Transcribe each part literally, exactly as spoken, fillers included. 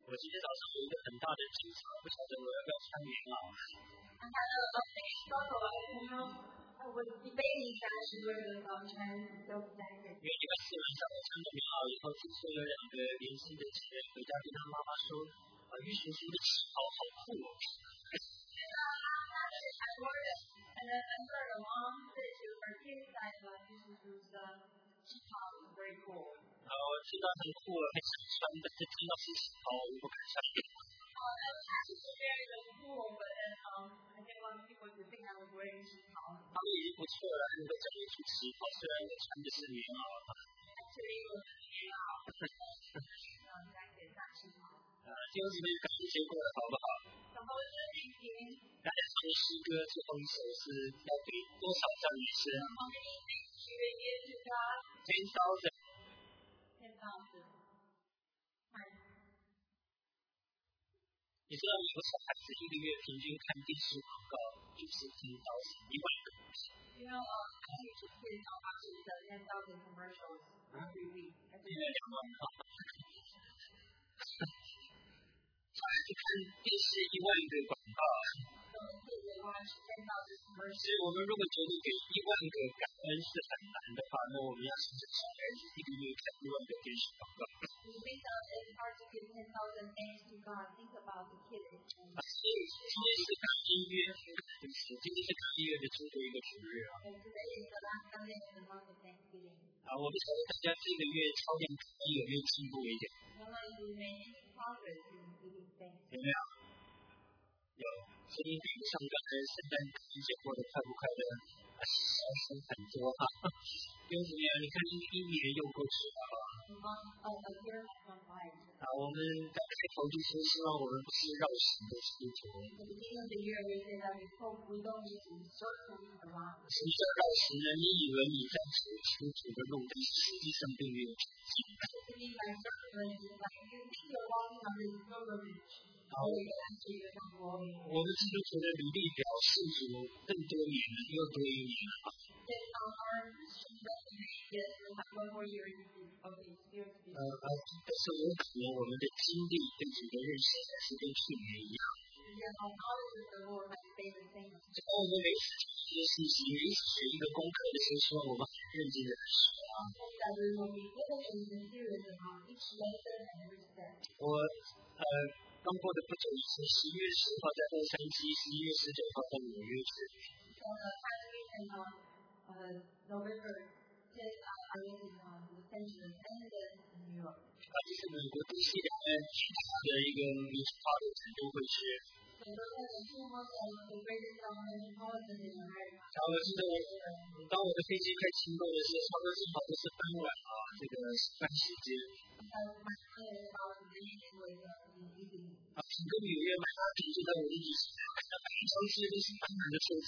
我今天早上有一个很大的争吵，不晓得我要不要穿棉袄。 I had a, a big struggle. You know, I was debating if I should wear the um, Chinese silk jacket. 因为礼拜四晚上我穿着棉袄以后，听说有两个年轻的姐妹回家跟她妈妈说：“啊，于叔叔的旗袍好酷哦。” And uh, last night I wore it, and then I heard a mom say to her kids that uh, this is uh, chiffon is very cool. 啊，我听到很酷，很想穿，但是听到是旗袍，我不敢穿。 Uh, I was actually very cool, but then um, I didn't want people to think I was wearing chiffon. 他们已经不错了，能够讲得出旗袍，虽然我穿的是棉袄。 Actually, it was a棉袄 um, jacket, not chiffon. 啊，弟兄姊妹，感谢过得好不好？ So how was your evening? 大家唱诗歌最后一首是要给多少赞美诗 How many things should we give to God? ？Ten thousand。 Ten thousand. 你知道有个小孩子一个月平均看电视广告就是ten thousand一万个。 You know, uh, I used to see how much is the ten thousand commercials every week. 一月两万哈。小孩子看电视一万个广告。 So kids will watch ten thousand 所 commercials. 以我们如果决定给一万个感恩是很难的话，那我们要试着小孩子一个月看一万个电视广告。 You think that it's hard to give ten thousand thanks to God? Think about the kids. 所以今天是感恩月，对不起，今天是感恩月的最后一个主日啊。 And today is the last Sunday in the month of Thanksgiving. 啊，我不晓得大家这个月操练感恩有没有进步一点？ I want to make any progress in giving thanks. 有没有？有，声音比不上刚才圣诞节节过得快不快乐？啊，小声很多哈。弟兄姊妹，你看一一年又过去了啊。 A month, oh, a year has gone by. 啊，我们在开头就说，希望我们不是绕行的基督徒。 At the beginning of the year, we said that we hope we don't need to circle around. 什么叫绕行呢？你以为你在走基督徒的路，但是实际上并没有前进。 What we mean by circling is like you think you're walking on this pilgrimage. 好， But actually you're not walking. 我们基督徒的履历表是主更多年了，又多一年了。 Then on our Christian resume, yes, we have one more year of experience. 呃呃，但是我可能我们的经历对主的认识还是跟去年一样。 Yet our knowledge of the Lord has stayed the same. 当我们每次听一些信息，每次学一个功课的时候，希望我们很认真的学啊。 That we will be diligent and serious about each lesson and every step. 我呃刚过的不久以前，十一月十号在洛杉矶，十一月十九号在纽约去。 So the past week and on uh, November tenth, I was in uh, Los Angeles and then in New York. 啊，这是美国东西两岸最大的一个民主化的研究会学。 So those are the two most of the greatest um, metropolitan in America. 然后我记得当我的飞机快经过的时候，差不多正好都是傍晚啊，这个饭时间。 Uh, my son is about to be in with uh, in evening. 啊，整个纽约曼哈顿就在我的眼前，看到每一条街都是满满的车子。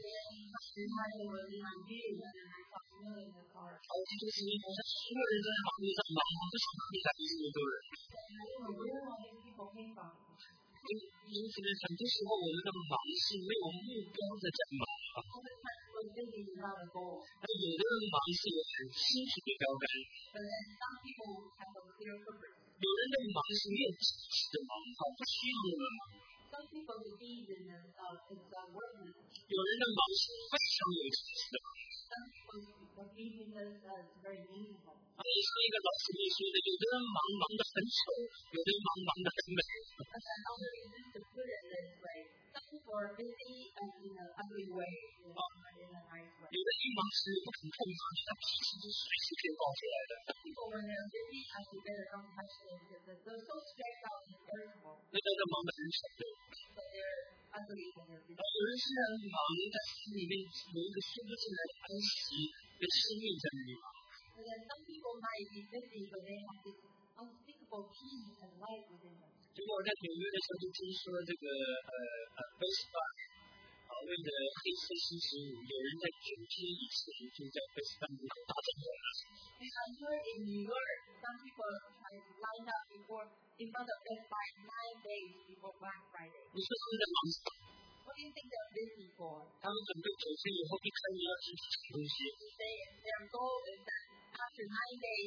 Then my son was in my view and then I saw snow in the car. 好，这就是一好像所有人都在马路上忙，不晓得哪里来的这么多人。 And I didn't know where all these people came from. 因因此呢，很多时候我们的忙是没有目标的在忙啊。 All the time we're busy without a goal. 但有的人忙是有很清楚的标杆， But then some people have a clear purpose. 有人的忙是没有知识的忙，好不需要的忙。 Some people believe in the, uh, it's uh, worthless. 有人的忙是非常有知识的忙。 Some people believe in this uh, it's very meaningful. 啊，也是一个老师妹说的，有的人忙忙得很丑，有的人忙忙得很美。 But the elder used to put it this way. Some people are busy uh, in an ugly way, and some are in a nice way. 有的一忙是不肯碰上去，他脾气是随时可以爆出来的。 Some people, when they're busy, have to better don't touch them because they're so stressed out and irritable. 那个忙得很丑的。 But they're ugly when they're 啊， busy. 有人虽然忙，但心里面有一个说不出来的安息跟生命在那里忙。 And then some people might be busy, but they have this unspeakable peace and light within them. 结果我在纽约的时候就听说这个呃呃 Best Buy 啊，为了黑色星期五，有人在九天以前就在 Best Buy 门口大整活了。 And I'm sure in New York, some people have lined up before in front of Best Buy nine days before Black Friday. 你说他们在忙什么？ What do you think they're busy for? 他们准备九天以后一开门要进去抢东西。 They, their goal is that after nine days,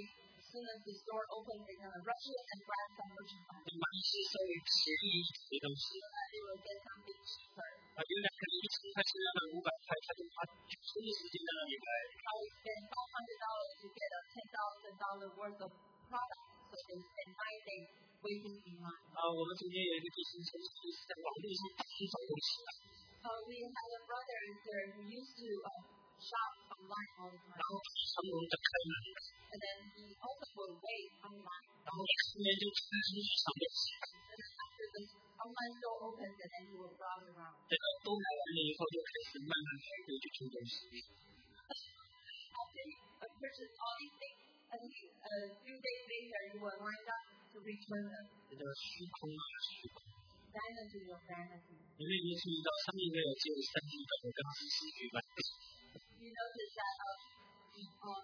soon as the store opens, they're going to rush in and grab some merchandise. 买一些稍微便宜一点的东西。 Uh, they will get something cheaper. 啊，原来可能一千块钱要买五百块，他就花全的时间在那里买。 I would spend five hundred dollars to get a ten thousand dollars worth of product, so they spend nine days waiting in line. 啊，我们中间有一个弟兄曾经是在网络上去找东西的。 Uh, we had a brother there who used to uh, shop online all the 然 time. 后长龙的开门， And then he also would wait online. 然后出面就出去上面去。 And then after the online store opens, and then he will browse around. 这个都买完了以后，就开始慢慢排队去取东西。 After he uh, purchased all these things, and he, a few days later, he will line up to return them. 这叫虚空啊，虚空。 Vanity of vanity. 因为你注意到上面应该有只有三十本跟知识举办。 You notice that uh, um,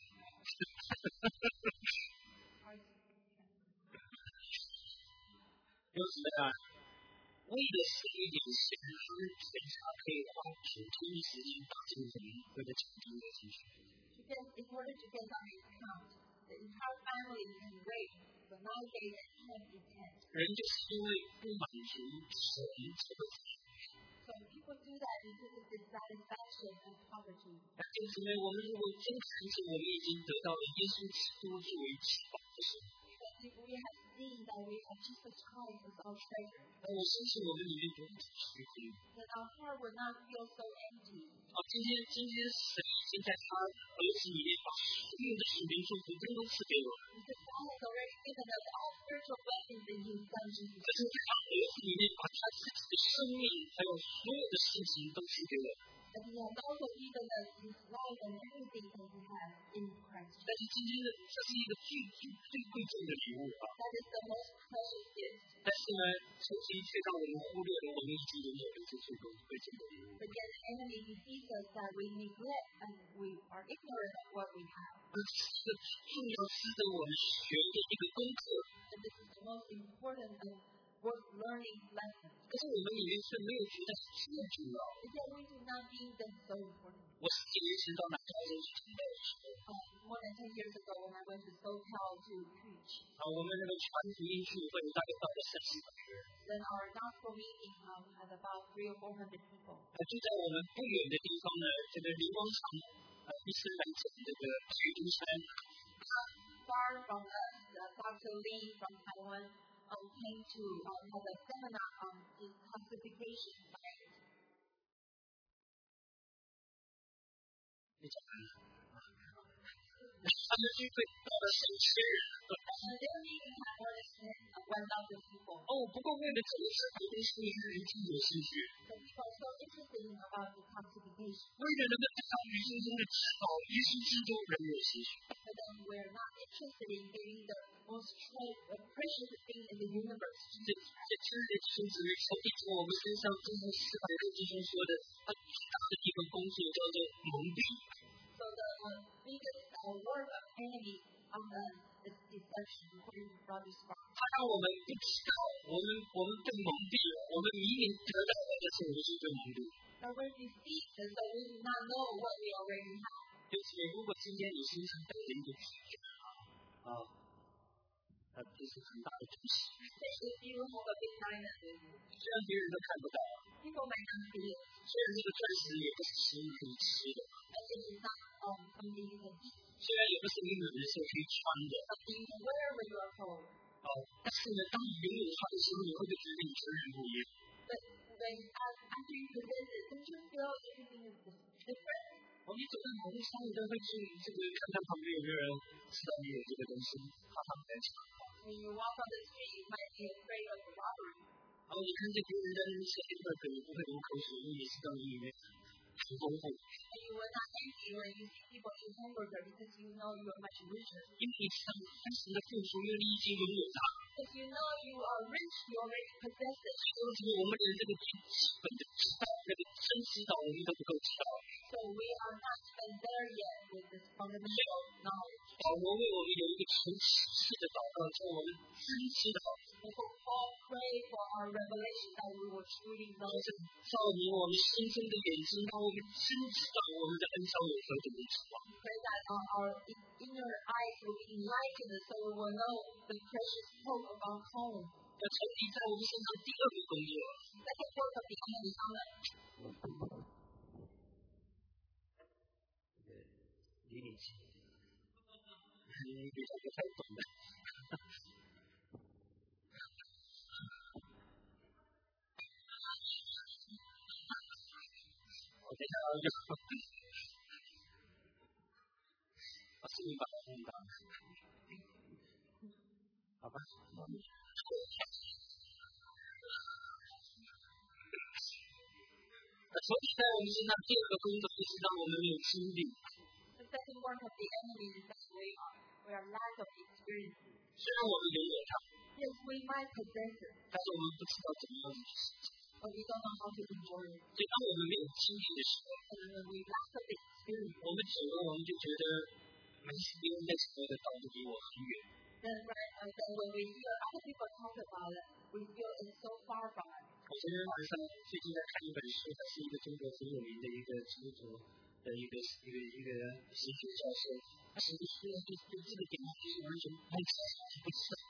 有什么啊？为了省一点钱，他们检查可以花全天的时间打进什么，为了抢救的进去。 to get, in order to get some account, the entire family can wait for nine days and ten intent. 人就是因为不满足神这个。 So people do that because of dissatisfaction and poverty. 那就是因为我们如果真相信我们已经得到了耶稣基督作为至宝的时候， Because if we have seen that we have Jesus Christ as our treasure, 那我相信我们里面不会虚空。 then our heart will not feel so empty. 好，今天今天神已经在他儿子里面把所有的属灵祝福都赐给我们。 Because God has already given us all spiritual blessings in His Son Jesus. 可是在他儿子里面把他自己的生命还有所有的事情都赐给我们。 And He has also given us His life and everything that we have in Christ. 但是今天的这是一个最最最贵重的礼物啊！ That is the most precious gift. 但是呢，曾经却让我们忽略了我们已经拥有的这最贵贵重的礼物。 But yet the enemy deceives us that we neglect and we are ignorant of what we have. 这是一个重要值得我们学的一个功课。 And this is the most important and worth learning lesson. 可是我们里面却没有觉得这么重要。 But yet we do not deem them so important. 我十几年前到南加州去传道的时候， Uh, more than ten years ago when I went to SoCal to preach, 啊，我们那个传福音聚会大概到了三十个人， then our gospel meeting um, had about three or four hundred people. 啊，就在我们不远的地方呢，这个灵光场，呃，伊斯兰城这个水都山， Far from us, uh, Doctor Lee from Taiwan um, came to um, have a seminar on detoxification diet. 你讲完了。他们聚会到了上千人。 And their meeting had more than one thousand people. 哦，不过为了这个事，很多新年人听有兴趣。 So people are so interested in about detoxification. 为了能够得到宇宙中的至宝，耶稣基督人有兴趣。 But then we're not interested in getting the most tre- uh, precious thing in the universe. 这这亲爱的弟兄姊妹，从一从我们身上，正如四百六弟兄说的，他最大的一个工作叫做蒙蔽。 So the uh, biggest uh, work of enemy on us is deception, according to Brother Spark. 他让我们不知道，我们我们被蒙蔽了，我们明明得到了，但是我们是被蒙蔽。 Now we're deceived, and so we do not know what we already have. 就是如果今天你身上带着一个体质啊，啊，呃，这是很大的东西。 Especially if you have a big diamond with you. 虽然别人都看不到， People might not see it, 虽然这个钻石也不是食物可以吃的， and it is not um, something you can eat, 虽然也不是你女人是可以穿的， something you can wear when you are cold. 哦，但是呢，当你拥有它的时候，你会不会觉得你全然不一样？ But when as, after you possess it, don't you feel everything is different? 哦，你走在马路上，你都会去这个看看旁边有没有人知道你有这个东西，怕他们来抢。 When you walk on the street, you might be afraid of the robbery. 然后你看见别人在那边吃黑粉粉，你不会流口水，因为你知道你里面很丰富。 And you will not envy when you see people eat hamburger because you know you are much richer. 因为你知道当时的付出，因为你已经拥有它。 Because you know you are rich, you already possess it. 为什么我们连这个最基本的知道，那个真知道，我们都不够知道？ So we are not even there yet with this fundamental knowledge. 保罗为我们有一个纯启示的祷告，叫我们真知道。 And so Paul prayed for our revelation that we will truly know. 照明我们心中的眼睛，让我们真知道我们的恩召有何等的指望。 Pray that our, our inner eyes will be enlightened so we will know the precious hope of our calling. 要成立在我们身上第二个工作。 Second work of the enemy on us. 离你近一点，你比较不太懂的。我等一下就，我是你把它弄大，好吧？所以在我们身上第二个工作就是让我们有经历。 The second work of the enemy is that we are, we are lack of experience. 虽然我们拥有它， Yes, we might possess it, 但是我们不知道怎么样去实践。 but we don't know how to enjoy it. 所以当我们没有经历的时候， And when we lack of experience, 我们久了我们就觉得没事，因为那时候的道路离我很远。 then, right, uh, then when we hear other people talk about it, we feel it's so far from us. 我今天晚上最近在看一本书，它是一个中国很有名的一个基督徒的一个一个一个神学教授，他写的书呢，就对这个点就是完全不知不知道。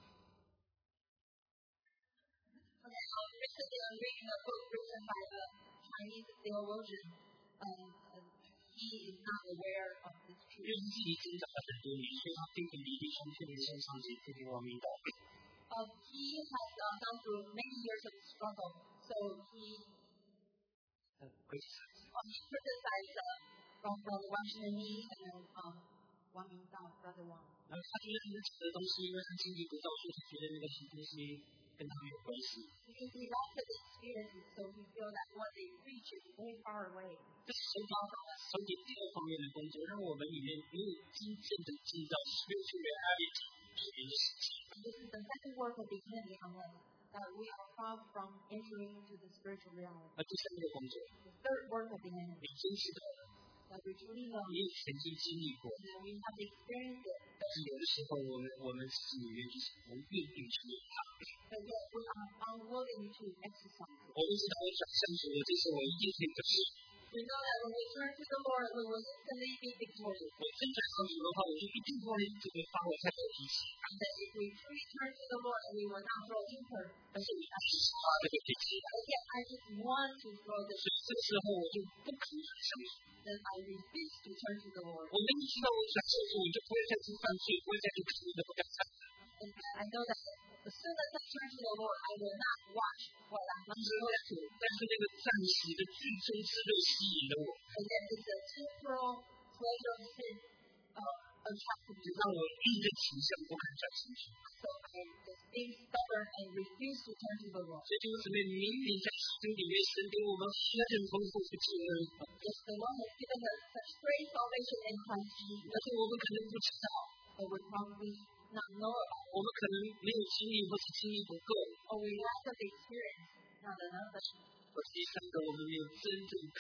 Okay, um, recently I'm reading a book written by a Chinese theologian. Um, uh, he is not aware of this 因为 truth. 自己挣扎了很多年，所以他非常离地兄弟的身上去天天亡命道。 Uh, he has uh, gone through many years of struggle, so he, 呃，可以。 um, he criticized uh, from, from Washington Nee and um, Wang Yingdao, Brother Wang. 然后他觉得他们讲的东西，因为他经历不到，所以他觉得那个东西跟他没有关系。 Because he lacked the experiences, so he feels that what they preach is very far away. 这是神把神给第二方面的工作，让我们里面没有真正的进到 spiritual reality 里面的事情。 And this is the second work of the enemy on us, that we are far from entering into the spiritual reality. 而第三个工作， The third work of the 你 enemy, 真知道， that we truly know, 你也曾经经历过， that we have experienced it, 但是有的时候我们我们心里面就是不愿意去做它。 but yet we are unwilling to exercise it. 我们知道我转向主了，这是我一定可以得胜。 We know that when we turn to the Lord, we will instantly be victorious. 我真转向主的话，我就一定会这个发我太多脾气。 And that if we truly turn to the Lord, we will not grow temper. 但是我还是发这个脾气， But yet I just want to grow 所 the 以这个时候我就不可能转向主。 then I refuse to turn to the Lord. 我明明知道我转向主，我就不会再去犯罪，不会再去吃的不该犯的。 And I know that as soon as I turn to the Lord, I will not watch what I'm not supposed to. 但是那个暂时的最终之乐吸引了我， And then it's a temporal pleasure of sin uh, attracted 就 me. 让我硬着倾向不肯转向主。 So I just being stubborn and refuse to turn to the Lord. 所以就是妹明明在圣经里面，神给我们何等丰富的救恩， Yes, the Lord has given us such great salvation in Christ 但 Jesus, 是我们可能不知道， but we probably not know about 我们可能没有经历，或是经历不够， or we lack of experience, not enough, 或是第三个我们没有真正的。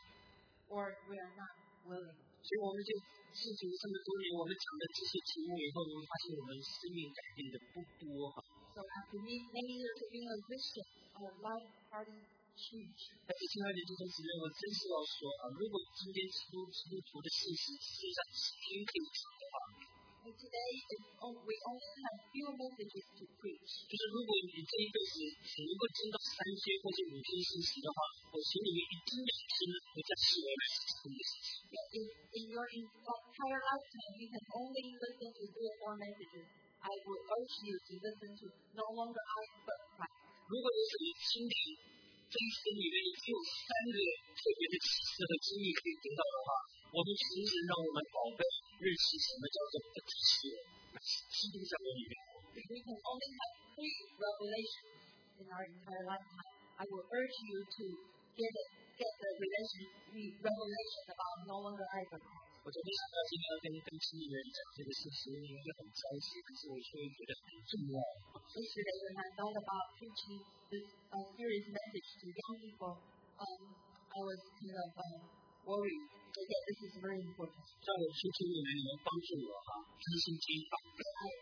or we are not willing. 所以我们就信主这么多年，我们讲的这些题目以后，我们发现我们生命改变的不多哈。 So after many many years of being a Christian, our life hardly changed. 但是亲爱的弟兄姊妹，我真是要说啊，如果今天基督基督徒的信息只剩下几天可以讲的话， And today, it's, on- we only have few messages to preach. 就是如果你这一辈子只能够听到三天或者五天信息的话，我心里面一定两天不再是我来听的事情。 But if in your entire lifetime you can only listen to three or four messages, I would urge you to listen to no longer I but Christ. 如果你是你经历这一生里面，你只有三个特别的启示和经历可以得到的话，我们其实让我们宝贝认识什么叫做不只是基督教的里面。 If we can only have three revelations in our entire lifetime, I will urge you to get it, get the revelation, the revelation about no longer I but Christ. 我昨天想到今天要跟跟亲人讲这个事情，应该很详细，可是我却觉得很重要。 Yesterday, when I thought about preaching this uh, serious message to young people, um, I was kind of um, worried. But yet, this is very important. 让我求求你们，你们帮助我哈，听信经法。 I, uh,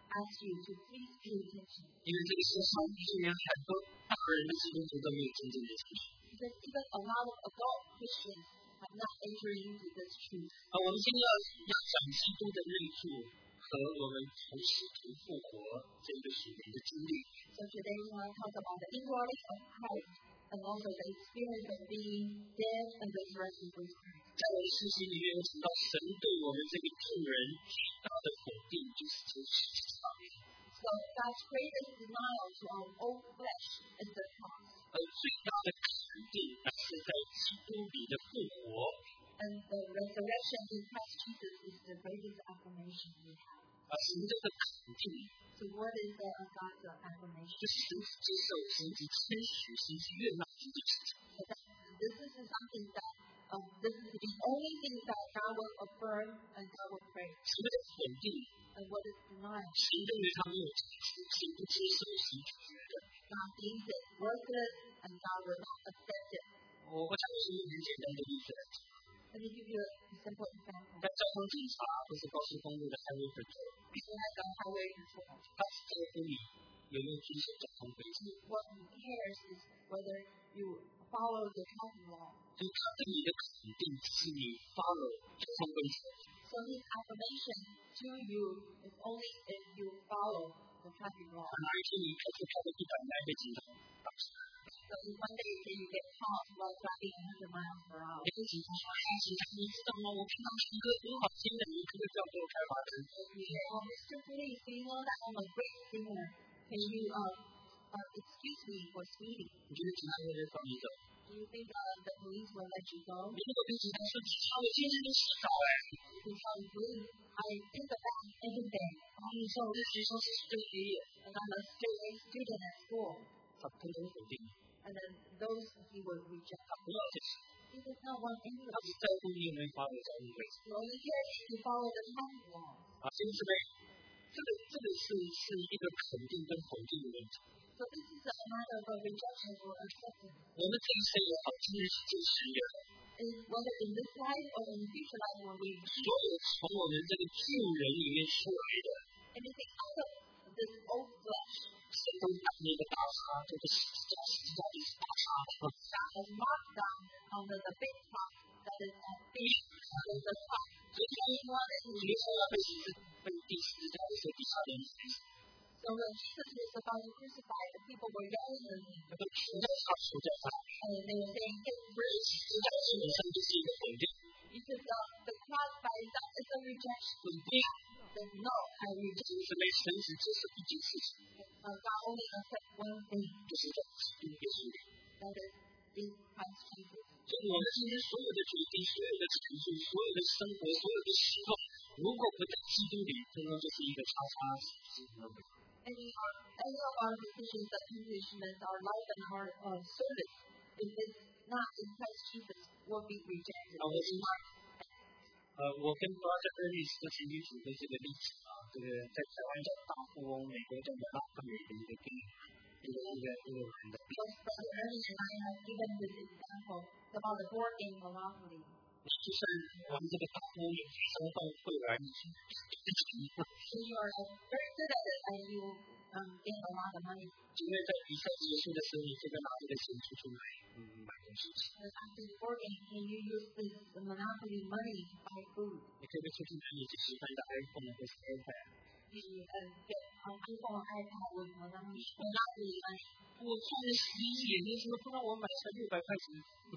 ask you to please pay attention. 因为这个世上居然很多大人的基督徒都没有真正的进去。 Because even a lot of adult Christians have not entered into this truth. 啊，我们今天要要讲基督的内住和我们从死途复活这个属灵的经历。 So today we want to talk about the indwelling of Christ and also the experience of being dead and resurrected with Christ. 在我的信息里面，我讲到神对我们这个众人最大的否定就是这个世界上面。 So God's greatest denial to our own flesh is the cross. 而最大的肯定乃是在基督里的复活。 And the resurrection in Christ Jesus is the greatest affirmation we have. 啊，什么叫做肯定？ So what is the uh, God's affirmation? 就是神接受、神去谦虚、神去悦纳这件事情。 So that this is something that um, this is the only thing that God will affirm and God will praise. 什么叫否定？ And what is denial? 神认为他没有价值，神不接受，神拒绝的。 God deems it worthless and God will not accept it. 我我讲的是一个很简单的例子来讲。 Let me give you a simple example. 在交通警察或是高速公路的highway patrol， We have a highway patrol. 他只在乎你有没有遵守交通规则， What he cares is whether you follow the traffic law. 所以他对你的肯定是你 follow 交通规则。 So his affirmation to you is only if you follow the traffic law. 哪一天你开车开到一百迈被警察打死， So if one day say you get caught while driving one hundred miles per hour. 你跟警察说：“哎，警察，你知道吗？我看到一个很好心的，你可不可以不要给我开罚单？” You say, oh, Mister Police, do you know that I'm a great singer? Can you uh, uh, excuse me for speeding? 你觉得警察会不会放你走？ Do you think uh, the police will let you go? 你如果跟警察说：“警察，我今天都洗澡哎。” You tell the police, I in the back every day. 然后你说我在学校是最毕业， And I'm a straight A student at school. 他通通否定你， And then those he will reject. 他不要这些， He does not want any 他 of 只 it. 在乎你有没有发挥交通规则。 He only cares if you follow the traffic law. 啊，兄弟妹，这个这个是是一个肯定跟否定的问题。 So this is a matter of rejection or acceptance. 我们这一生也好，今日是真实的， And whether in this life or in the future life when we 所有从我们这个旧人里面出来的， anything out of this old flesh 神都把那个大叉，这个十字架，十字架就是大叉。 that has marked down under the big top that is a big is the top. 所以你你说要被十字被钉十字架的时候，底下的人谁？ So when Jesus was about to crucify, the people were yelling at him. 那个除掉他，除掉他， And they were saying, get 十 rid 字架基本上就是一个否定。 because uh, the cross by itself is a rejection. 否定 Says, no, I reject. 是被神只接受一件事情， Uh, God only accepts one thing, 就是在基督耶稣里。 that is in Christ Jesus. 所以我们今天所有的决定、所有的陈述、所有的生活、所有的行动，如果不在基督里，通通就是一个叉叉是没有。 Any, uh, any of our decisions, accomplishments, our life and our uh, service, if it's not in Christ Jesus, will be rejected. 啊，我是呃，我跟巴特勒律师的前女主的这个例子啊，这个在台湾叫大富翁，美国叫拉克美的一个电影，一个一个一个人的。 Because Brother Ernie and I have given this example about the board game Monopoly. 就是我们这个大富翁有非常到会玩，一直一直 So you are uh, very good at it and you um, gain a lot of money. 因为在比赛结束的时候，你这个拿这个钱出去买，嗯，买东西吃。 And after the board game, can you use this Monopoly money to buy food? 你可以出去买你最喜欢的 iPhone 或是 iPad。 You um, get an iPhone or iPad with Monopoly Monopoly money. 我看了十一眼，你怎么不让我买才六百块钱？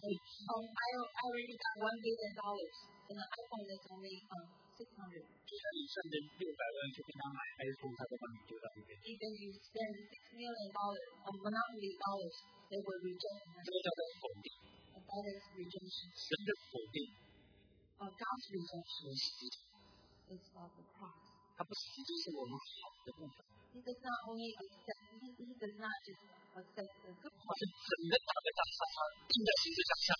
Um, I, I already got one billion dollars, and the iPhone is only um six hundred. 就算你赚的六百万去跟他买 iPhone，他都帮你丢到一边。 Even you spend six million dollars on Monopoly dollars, they will reject 这 it. 个叫做否定， And that is rejection. 神的否定 Uh, God's rejection 是实际， is of the cross. 它不实际是我们好的部分， He does not only accept, he, he does not just accept the good 它 part, 是整个大的大沙发钉在十字架上。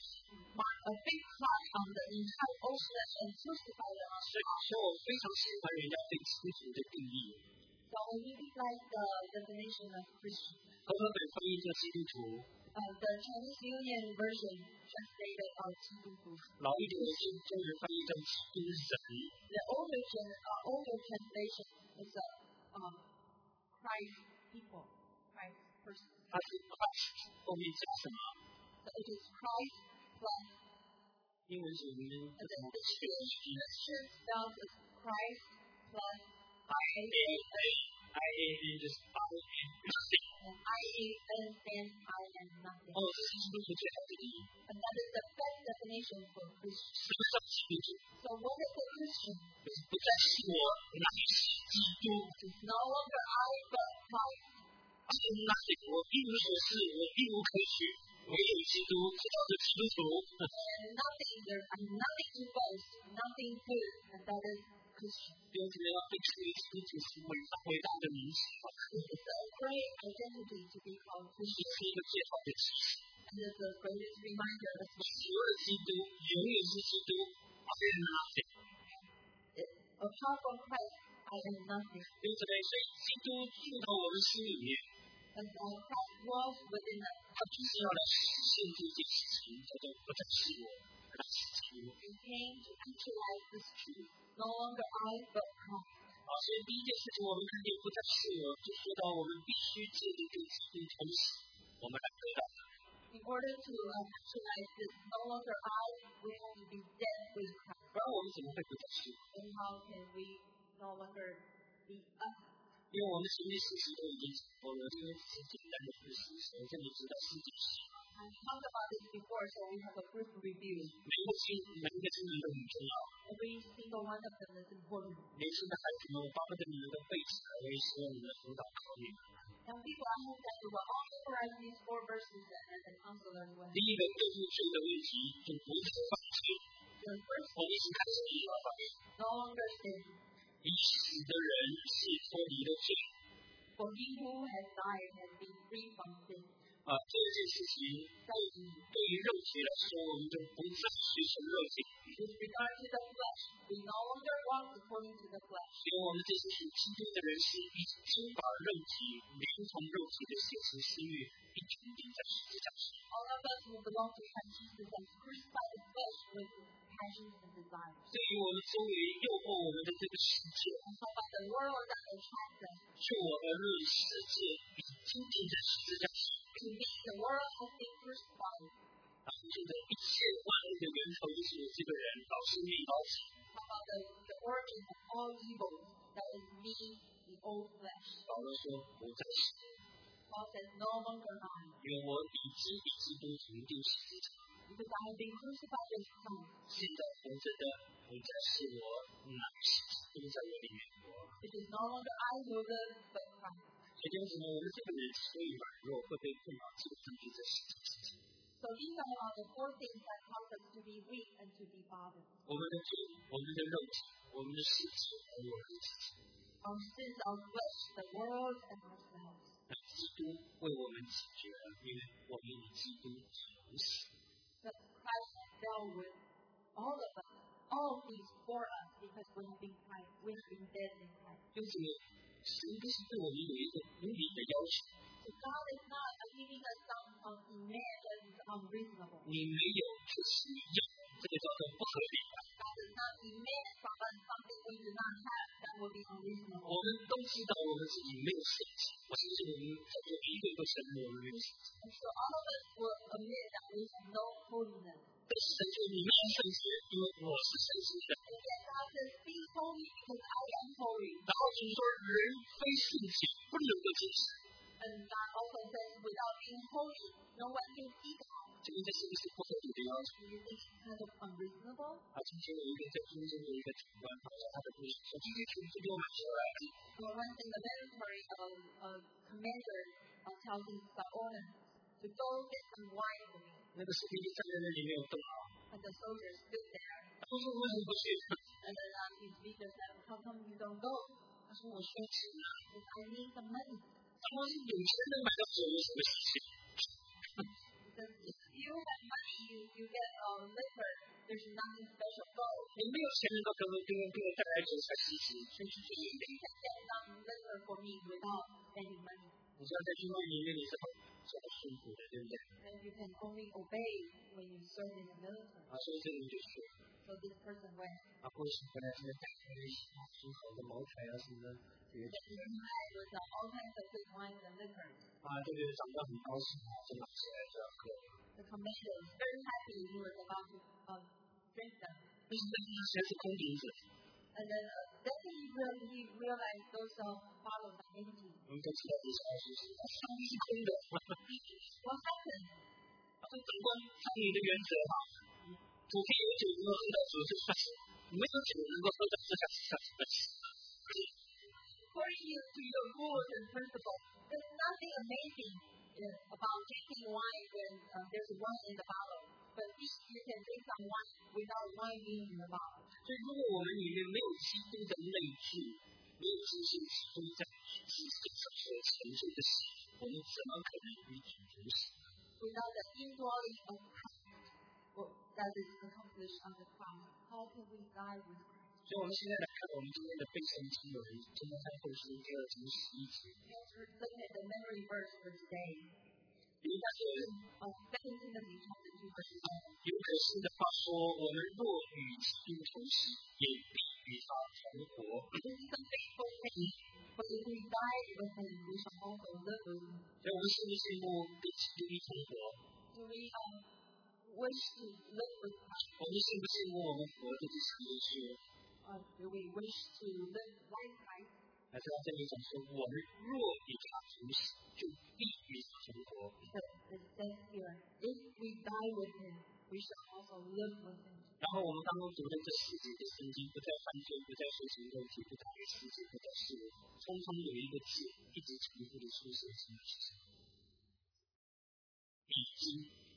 mark a big cross on the entire old flesh and crucify it on 所以，所以我非常喜欢人家对基督徒的定义。 So I really like the definition of Christian. 和合本翻译叫基督徒， Uh, the Chinese Union version translated as 基督徒。 老一点的是中文翻译叫基督神。 The older, gen, uh, older translation is uh, um, Christ people, Christ person. 它是 Christ 后面加什么？ So it is Christ plus, 英文是我们这 and 种 the, the, 学 the, 习 the church spells is Christ plus I A A I A A 就是 I A nothing。 and I A N N I am nothing. 哦，这是基督徒最好的定义。 And that is the best definition for Christian. 什么叫基督徒？ So what is a Christian? 就是不再是我，乃是基督。 It is no longer I but Christ. I am nothing， 我一无所事，我一无可取，唯有基督，这叫做基督徒。 And nothing, there is nothing to boast, nothing good, and that is Christian. 弟兄姊妹要对这个基督徒是伟大伟大的名词， It is a great identity to be called 这 Christian. 是一个最好的启示。 And it's the greatest reminder of 除了基督，永远是基督。I am nothing。 apart from Christ, I am nothing. 弟兄姊妹，所以基督进到我们心里面， And uh, Christ dwells within us. 他就是要来实现这件事情，叫做不再是我，而是基督。 He came to actualize this truth. No longer I, but Christ. 啊，所以第一件事情，我们看见不再是我，就说到我们必须借着跟基督同死，我们来得到的。 In order to uh, actualize this, no longer I, we have to be dead with Christ. 不然我们怎么会不再是我？ And how can we no longer be us? 因为我们前面事实都已经说了，这个只是简单的事实，首先你知道事情是。 I talked about this before, so we have a brief review. 每一个经每一个经文都很重要。 Every single one of them is important. 年轻的孩子们，我巴不得你能够背起来，我也希望你们辅导考虑。 Young people, I hope that you will all memorize these four verses and then counsel as well. 第一个对付罪的问题，就不是放弃。 The first 我们一起开始一二法。 no longer sin. 已死的人是脱离了罪。 For he who has died has been free from sin. 啊，这件事情对对于肉体来说，我们就不再随从肉体， With regard to the flesh, we no longer walk according to the flesh. 因为我们这些属基督的人是已经把肉体连同肉体的血情私欲一同钉在十字架上。 All of us who belong to Christ Jesus have crucified the flesh with passions and desires. 对于我们周围诱惑我们的这个世界， And so by the world that attracts us, 就我而论，世界已经钉在十字架上。 to me, the world has been crucified. 啊，这个一切万物的源头就是我这个人，老是命老死。 How about the, the origin of all evil? That is me, the old flesh. 保罗说不再是， Paul says, no longer I. 因为我已经与基督同定十字架。 Because I have been crucified with Christ. 现在活着的不再是我，乃是基督在我里面活。 It is no longer I who live, but Christ. 所以弟兄姊妹，我们这个人之所以软弱，会被困扰，这个根据在十字架上。 So these are uh, the four things that cause us to be weak and to be bothered. 我们的罪，我们的肉体，我们的世界，还有我们自己。 Our sins, our flesh, the world, and ourselves. 那基督为我们解决了，因为我们与基督同死。 But Christ dealt with all of us, all of these for us, because we have been Christ, we have been dead in Christ. 弟兄姊妹，神不是对我们有一个无理的要求， So God is not giving us some um, demand that is unreasonable. 你没有就是你要，这个叫做不合理。 God does not demand from us something we do not have that will be unreasonable. 我们都知道我们自己没有圣洁，我相信我们在座一个都承认我们没有圣洁。 And so all of us will admit that we have no holiness. 但是神说你没有圣洁，因为我是圣洁的。 And yet God says, be holy because I am holy. 然后主说人非圣洁不能够进神。 And God also says, without being holy, no one can see God. 这个这是不是不合理的要求？ Do you think it's kind of unreasonable? 啊，今天有一个在中间的一个长官，他说他的故事，说这些群就给我买出来了。 So once in the military, um, a commander uh, tells his subordinates to go get some wine for me. 那个士兵就站在那里没有动啊。 And the soldiers stood there. 他说为什么不去？ And then uh, his leader said, how come you don't go? 他说我需要钱啊。 Because I need some money. 他说有钱能买到酒有什么事情？ Because if you have money, you, you get uh, liquor. There's nothing special. Go. 你没有钱能够给我给我给我带来酒才稀奇，真是这 You 一点。 can get some liquor for me without any money. 你知道在军队里面你是很是很辛苦的，对不对？ And you can only obey when you serve in the military. 啊，所以这个人就说， So this person went. 啊，过去回来现在带回来一些很好的茅台啊什么的，在别酒。 with all kinds of good wines and liquors. 啊，这个长官很高兴啊，就拿起来就要喝。 The commander was very happy he was about to um, drink them. 但是这些全是空瓶子。 And then uh, then he, real, he realized those uh, bottles are empty. 我们都知道这些事情，它上面是空的。 What happened? 他说：“长官，按你的原则哈，主题有酒能够喝到酒就算是，没有酒能够喝到这才是算是。” According to your rules and principles, there's nothing amazing uh, about drinking wine when uh, there's wine in the bottle. But if you can drink some wine without wine being in the bottle. 所以，如果我们里面没有基督的内住，没有基督基督在基督上所成就的事，我们怎么可能与主同行？ Without the indwelling of Christ, well, that is accomplished on the cross, how can we die with Christ? 所以，我们现在来看我们今天的背诵经文，提摩太后书第二章十一节。 Let's look at the memory verse for today. 有一节 of Second Timothy chapter two verse one. 有可信的话说，我们若与基督同死，也必与他同活。 This is a faithful saying, but if we die with him, we shall also live with him. 所以，我们羡不羡慕跟基督一同活？ Do we um, wish to live with Christ? 我们羡不羡慕我们活的就是耶稣？ Or do we wish to live like Christ? 还是要这里讲说，我们若与他同死，就必与他同活。 But it says here, if we die with him, we shall also live with him. 然后我们刚刚读的这十节的圣经，不再犯罪，不再说行肉体，不再爱世界，不再是我，通通有一个字一直重复的出现，什么是什么？已经。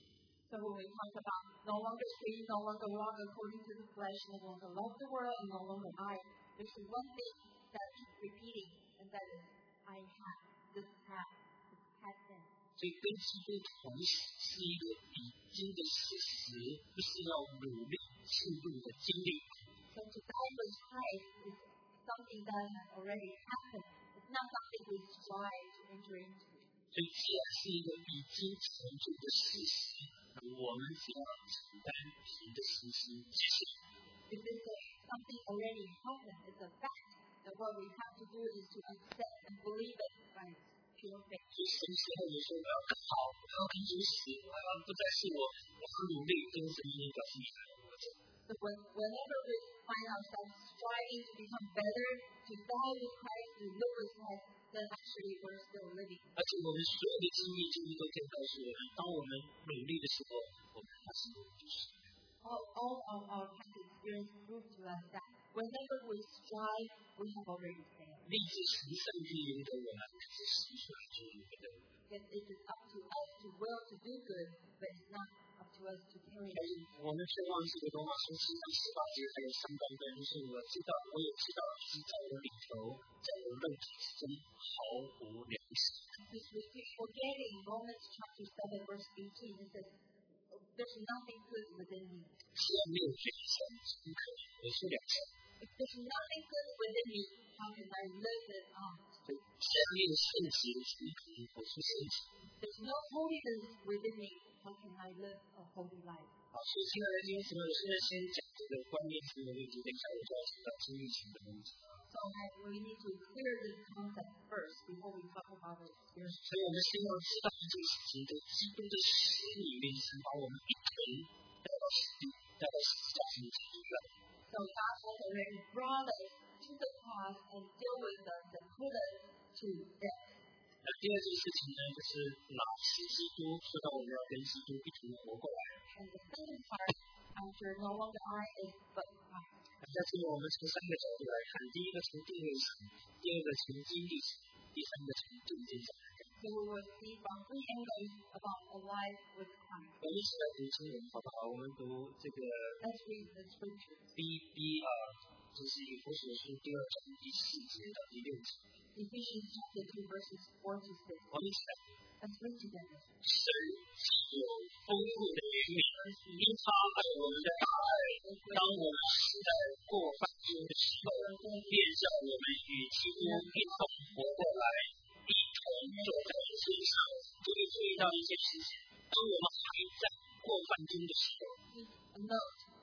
So when we talk about no longer see, no longer walk according to the flesh, no longer love the world, and no longer I, there's one thing that keeps repeating, and that is, I have this path, this path tense. 所以跟基督同死是一个已经的事实，不是要努力进入的经历。 So to die with Christ is something that has already happened. It's not something we strive to enter into. 所以既然是一个已经成就的事实，那我们只要承担凭着信心接受。 If it's a, something already happened, it's a fact, that what we have to do is to accept and believe it by pure faith. 所以神时候你说我要更好，我要跟主死，我要不再是我，我要努力跟神一表示你来活着。 So when, whenever we find ourselves striving to become better, to die with Christ, to live with Christ, then actually we're still living. 而且我们所有的经历经历都可以告诉我们，当我们努力的时候，我们还是有就是。 All, all of our past experience proves to us that whenever we strive, we have already failed. 立志行善必由得我们，可是实出来就由得我们。 Yes, it is up to us to will to do good, but it's not up to us to carry 所以 it. 我们却忘记了罗马书七章十八节还有上半段，就是我知道，我也知道，是在我里头，在我肉体之中毫无良心。 Just we keep forgetting Romans chapter seven verse eighteen. It says, "There's nothing good within me." 既然没有良心，怎么可能活出良心？ If there's nothing good within me, how can I live it out? 所以既然没有圣洁，怎么可能活出圣洁？ There's no holiness within me. How can I live a holy life? 好，所以现在今天什么？我现在先讲这个观念性的问题，等一下我就要讲到经历型的问题。 So I, we need to clear this concept first before we talk about the experience. 所以我们先要知道这个事情的基督的死里面是把我们一同带到死地，带到死家庭里面。 So God has already brought us to the cross and deal with us and put us to death. 那第二件事情呢，就是哪是基督，说到我们要跟基督一同活过来。 And the second part, after no longer I is but Christ. 那在这里我们从三个角度来看，第一个从定位上，第二个从经历上，第三个从正见上来看。 So we will see from three angles about a life with Christ. 我们一起来读经文好不好？我们读这个 Let's read the scriptures. B B 二，这是以弗所书第二章第四节到第六节。 Ephesians chapter two verses four to six. 我们一起来。 Let's read together. 神既有丰富的怜悯，因他爱我们的大爱，当我们是在过犯中的时候，便叫我们与基督一同活过来，一同走在天上。注意注意到一件事情，当我们还在过犯中的时候， A note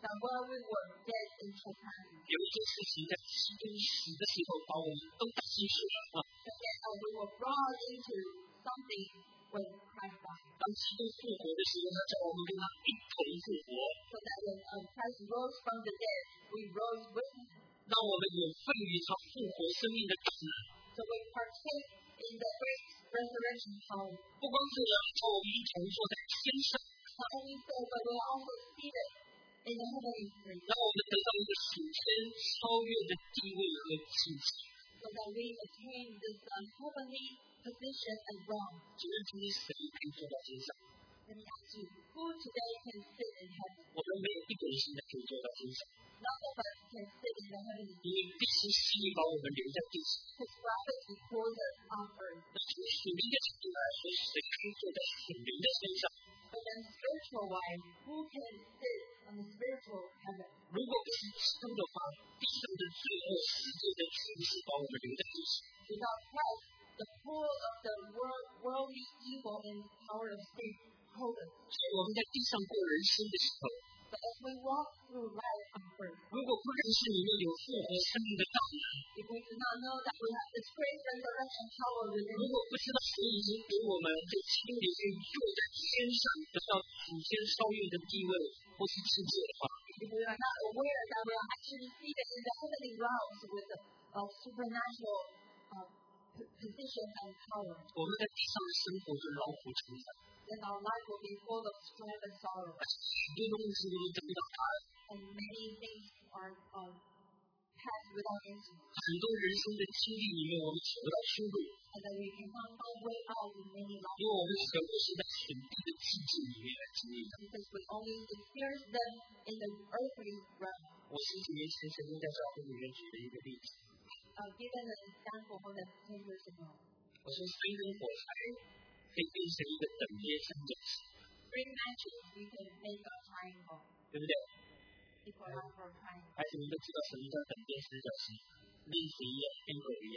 that while we were dead in trespasses, 有一件事情在基督死的时候把我们都带进去了啊！ but then uh, we were brought into something when Christ died. 当基督复活的时候，他叫我们跟他一同复活， So that when um, Christ rose from the dead, we rose with him. 让我们有份于他复活生命的感恩。 So we partake in the great resurrection power. 不光是叫我们一同坐在天上， Not only so, but we are also seated in the heavenly place, 让我们得到一个属天超越的地位和境界。 so that we attain this um, heavenly position and realm. 请问今天谁可以坐到天上？ Let me ask you, who today can sit in heaven? 我们没有一个人现在可以坐到天上， None of us can sit in the heavenly 因为地心吸引把我们留在地上。 because gravity pulls us on earth. 那从属灵的角度来说，谁可以坐在属灵的身上？ But then spiritual wise, who can sit on the spiritual heaven? 如果不是基督的话，地上的罪恶、世界的权势把我们留在地上。 Without Christ, the pull of the world, worldly evil and power of sin hold us. 所以我们在地上过人生的时候， But as we walk through life on earth, 如果不认识里面有复活生命的道理， if we do not know that we have this great resurrection power 如 within 果不知道谁已经给我们在基督里面坐在天上，得到祖先超越的地位或是世界的话， if we are not aware that we are actually seated in the heavenly realms with the uh, supernatural uh, p- position and power, 我们在地上的生活就劳苦成长， then our life will be full of strife and sorrow, 而且许多东西都得不到答案， and many things are um, passed without answer, 很多人生的经历里面，我们找不到出路， and that we cannot find way out in many 因 lives 为我们全部是在属地的境界里面来经历的。 because we only experience them in the earthly realm. 我十几年前曾经在教会里面举了一个例子， Uh, given an example more than ten years ago, 我说三根火柴可以变成一个等边三角形， three matches we can make a triangle, 对不对？ equilateral triangle. 孩子们都知道什么叫等边三角形，例子一样，英国一样。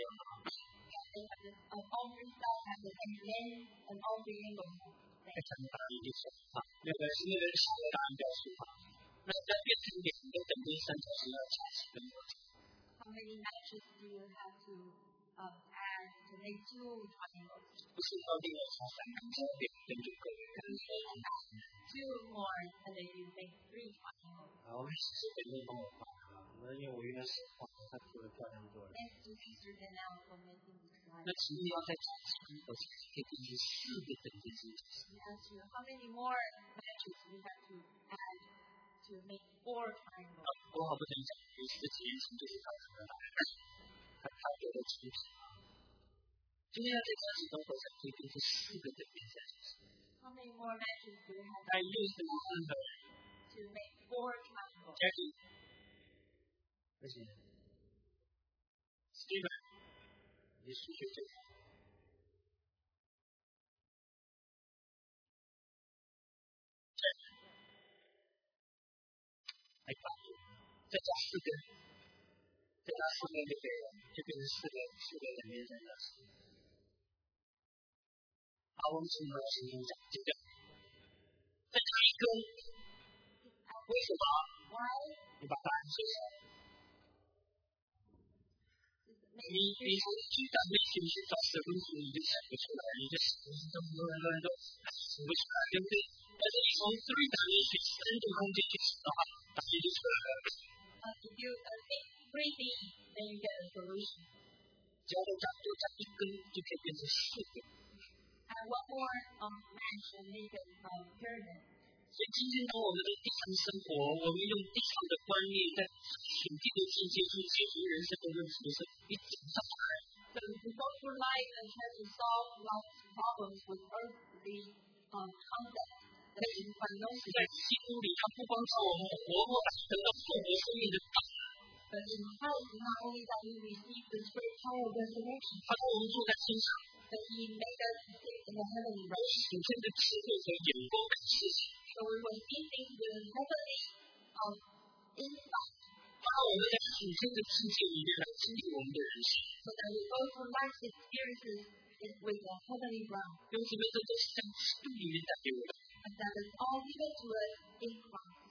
They have this, uh, all three sides have the same length and all three angles. 非常大一个手法，那个是那个是大一个手法。那再变成两个等边三角形要加几根火柴？ How many matches do you have to um, add to make two triangles? 不是到另外加三根，加两根就够了。 Two more, and then you make three triangles. 好，我们试试等你帮我画啊，因为我原来是画他做的漂亮做的。 Thanks to Sister Danielle for making this 那 slide. 请问要再加几根火柴可以变成四个等边三角形？ We asked you how many more matches we have to add to make four triangles. 我好不能讲，有十几年前就是他的来的，他他给的出题。今天要再加几根火柴可以变成四个等边三角形？ How many more matches do we have 在六十五分的 to make four triangles? 加进，不行 ，Steven，你数学最好。来打，再加四根，再加四根就可以了，就变成四个四个等边三角形。好，我们请老师讲这个，再加一根，为什么？ Why? 你把答案写下来。你你从鸡蛋里去去找十分钟，你就想不出来，你就想不出这么多人都都想不出来，对不对？但是你从 three 档里去三度空间去想的话，答案就出来了。 Uh, if you uh, think three D, then you get a solution. 只要再加多加一根，就可以变成四个。 Add one more um, match and make a um, pyramid. 所以今天当我们在地上生活，我们用地上的观念在属地的境界去解决人生的问题的时候，你怎么上来？ So if you go through life and try to solve life's problems with earthly um, concepts, then you find no 在基督里，他不光叫我们活过来，得到复活生命的大。 But in Christ, not only that we receive the great power of resurrection, 他说我们坐在天上， but He made us sit in the heavenly 有 realm. 属天的智慧和眼光看事情。 So we will see things with heavenly um, insight, 他让我们在属天的世界里面来经历我们的人生。 so that we go through life's experiences in, with the heavenly realm. 弟兄姊妹，这都是在基督里面带给我的。 And that is all given to us in Christ.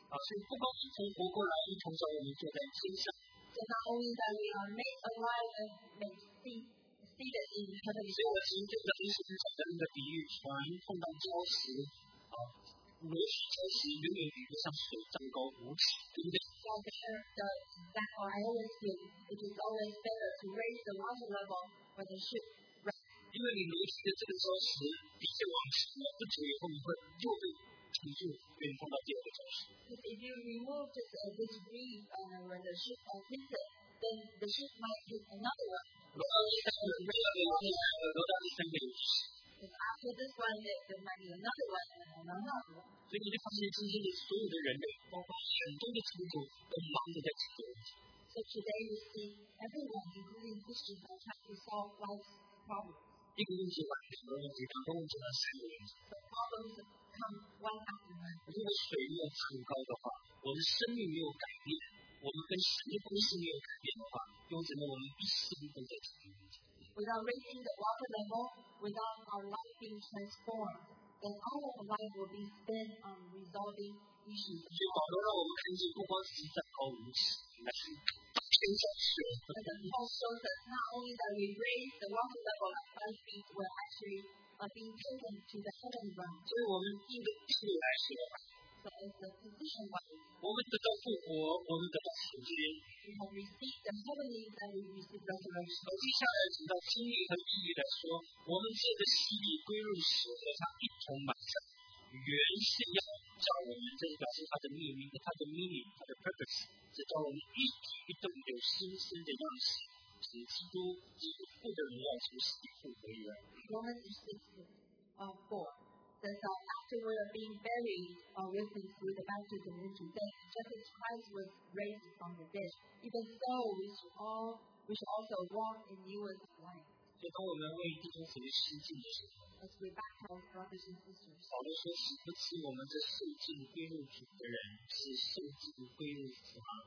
啊，所以不光一同活过来，一同找我们坐在天上。 So not only that we are made alive and made seated seated in heavenly 所以我其实这个历史讲的那个比喻，船碰到礁石，啊，螺旋礁石永远比不上水涨高五尺，对不对？ So there, the example I always give, it is always better to raise the water level when the ship rests. 因为你螺旋的这个礁石的确往前了，不久以后你会又被停住，被碰到第二个礁石。 If you remove this, uh, this reef uh, when the ship is lifted, then the ship might hit another one. 罗大第三个，没有没有那个罗大第三个也是。 If after this one, there, there might be another one and another one. 所以你就发现今天的所有的人类，包括很多的基督徒，都忙着在解决问题。 So today we see everyone, including Christians, are trying to solve life's problems. 一个问题完，两个问题，两个问题到三个问题。 The problems come one after another. 如果水没有长高的话，我们生命没有改变，我们跟神的关系没有改变的话，有可能我们一生都在解决问题。 Without raising the water level, without our life being transformed, then all of our life will be spent on resolving issues. 所以保罗让我们看见，不光是站高无耻，乃是天上水。 And then Paul shows us not only that we raise the water level of five feet, we're actually uh, being taken to the heavenly realm. 所以我们第一个地位来说， So it's the position wise. 我们得到复活，我们得到赎罪。 We have received the heavenly and we receive resurrection. 而接下来讲到经历和意义来说，我们这个洗礼归入时和他一同满上，原是要叫我们，这是表示他的秘密、他的 meaning、他的 purpose， 是叫我们一体一动有新生的样式，使基督基督父的荣耀从死里复活以来。 Romans six, uh, four says that after we are being buried uh, with him through the baptism into death, just as Christ was raised from the dead, even so we should all we should also walk in newness of life. 所以当我们为弟兄姊妹施浸的时候， As we baptize brothers and sisters, 保罗说：“使不起我们这受浸归入主的人，是受浸归入主啊。”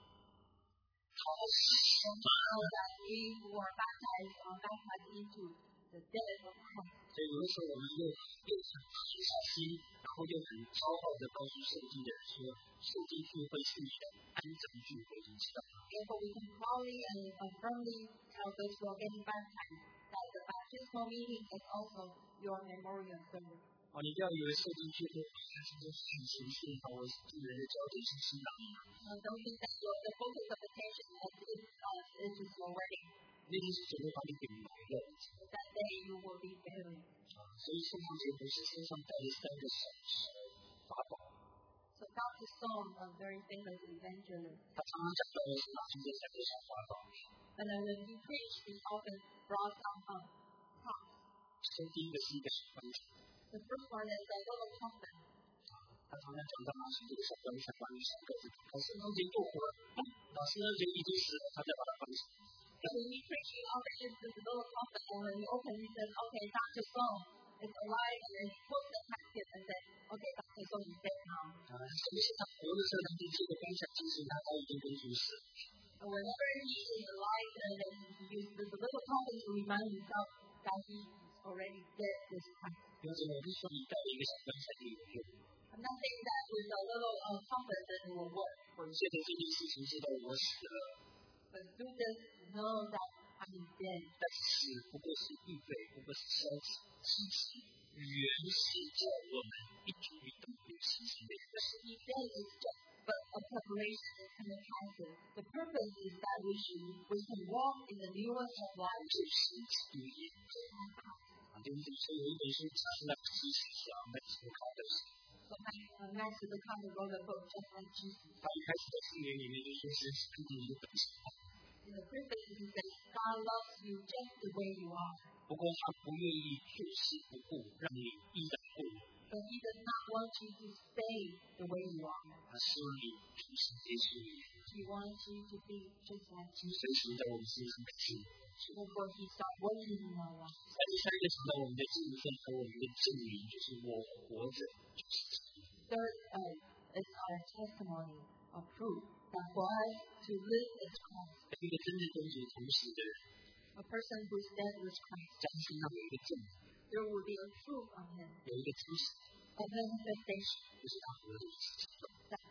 and we know that we who are baptized are baptized into the death of Christ. 所以有的时候我们又又很小心，然后又很骄傲的告诉受浸的人说，受浸聚会是你的安葬聚会，你知道吗？ Therefore, we can proudly and uh, firmly tell those who are getting baptized that the baptismal meeting is also your memorial service. 哦，你不要以为受浸聚会它是就是很形式，把我这个人的焦点是新郎， Uh, don't think that your, the focus of attention is, is, uh, is just your wedding. 那天是准备把你给埋了。 That day you will be buried. 所以圣诞节不是身上带着三个小时法宝， So Doctor Song, a very famous evangelist, 他常常讲到的是拿出这三个小法宝。 and then when he preached, he often brought some um, props. 首先第一个是一个小棺材， The first one is a little coffin. 他常常讲到拿出这个小棺材，把你小个子开始中间过活了，老师呢就一直死了，他再把它放上。 So when he preached, he often used this little coffin, and when he opened, he said, okay, Doctor Song is alive, and then he put the casket and said, okay, Doctor Song is dead now. 啊，是不是他活的时候，他对这个棺材其实他早已经跟主死了。 And whenever he is alive, and then he used this little coffin to remind himself that he is already dead this time. 因为我不是说你带了一个小棺材就有用， I'm not saying that with a little uh, coffin that it will work, 或者借着这件事情知道我死了， but do this to know that I'm dead. 但是死不过是预备，不过是消极积极，原是叫我们一举一动有信心的人。 But to be dead is just but a preparation and a transit. The purpose is that we should we can walk in the newness of life. 就是基督耶稣啊，对不对？所以有一本书讲那个其实是啊，那是不靠的。 So uh, Master the Conde wrote a book just like Jesus. 他一开始的四年里面就说是根据你的本性， In the preface, he says, God loves you just the way you are. 不过他不愿意确实不顾，让你依然不我， But he does not want you to stay the way you are. 他希望你重新接受你， He wants you to be just like 随 Jesus. 时在我们身上改变。 Therefore, he starts working in our lives. 三十三个讲到我们的敬奉和我们的证明，就是我活着就是基督。 Third uh, is our testimony of proof that for us to live is Christ. 一个真正跟主同时的人， A person who is dead with Christ, 将身上有一个证明， there will be a proof on him, 有一个知识， a manifestation 就是他活的事情。 that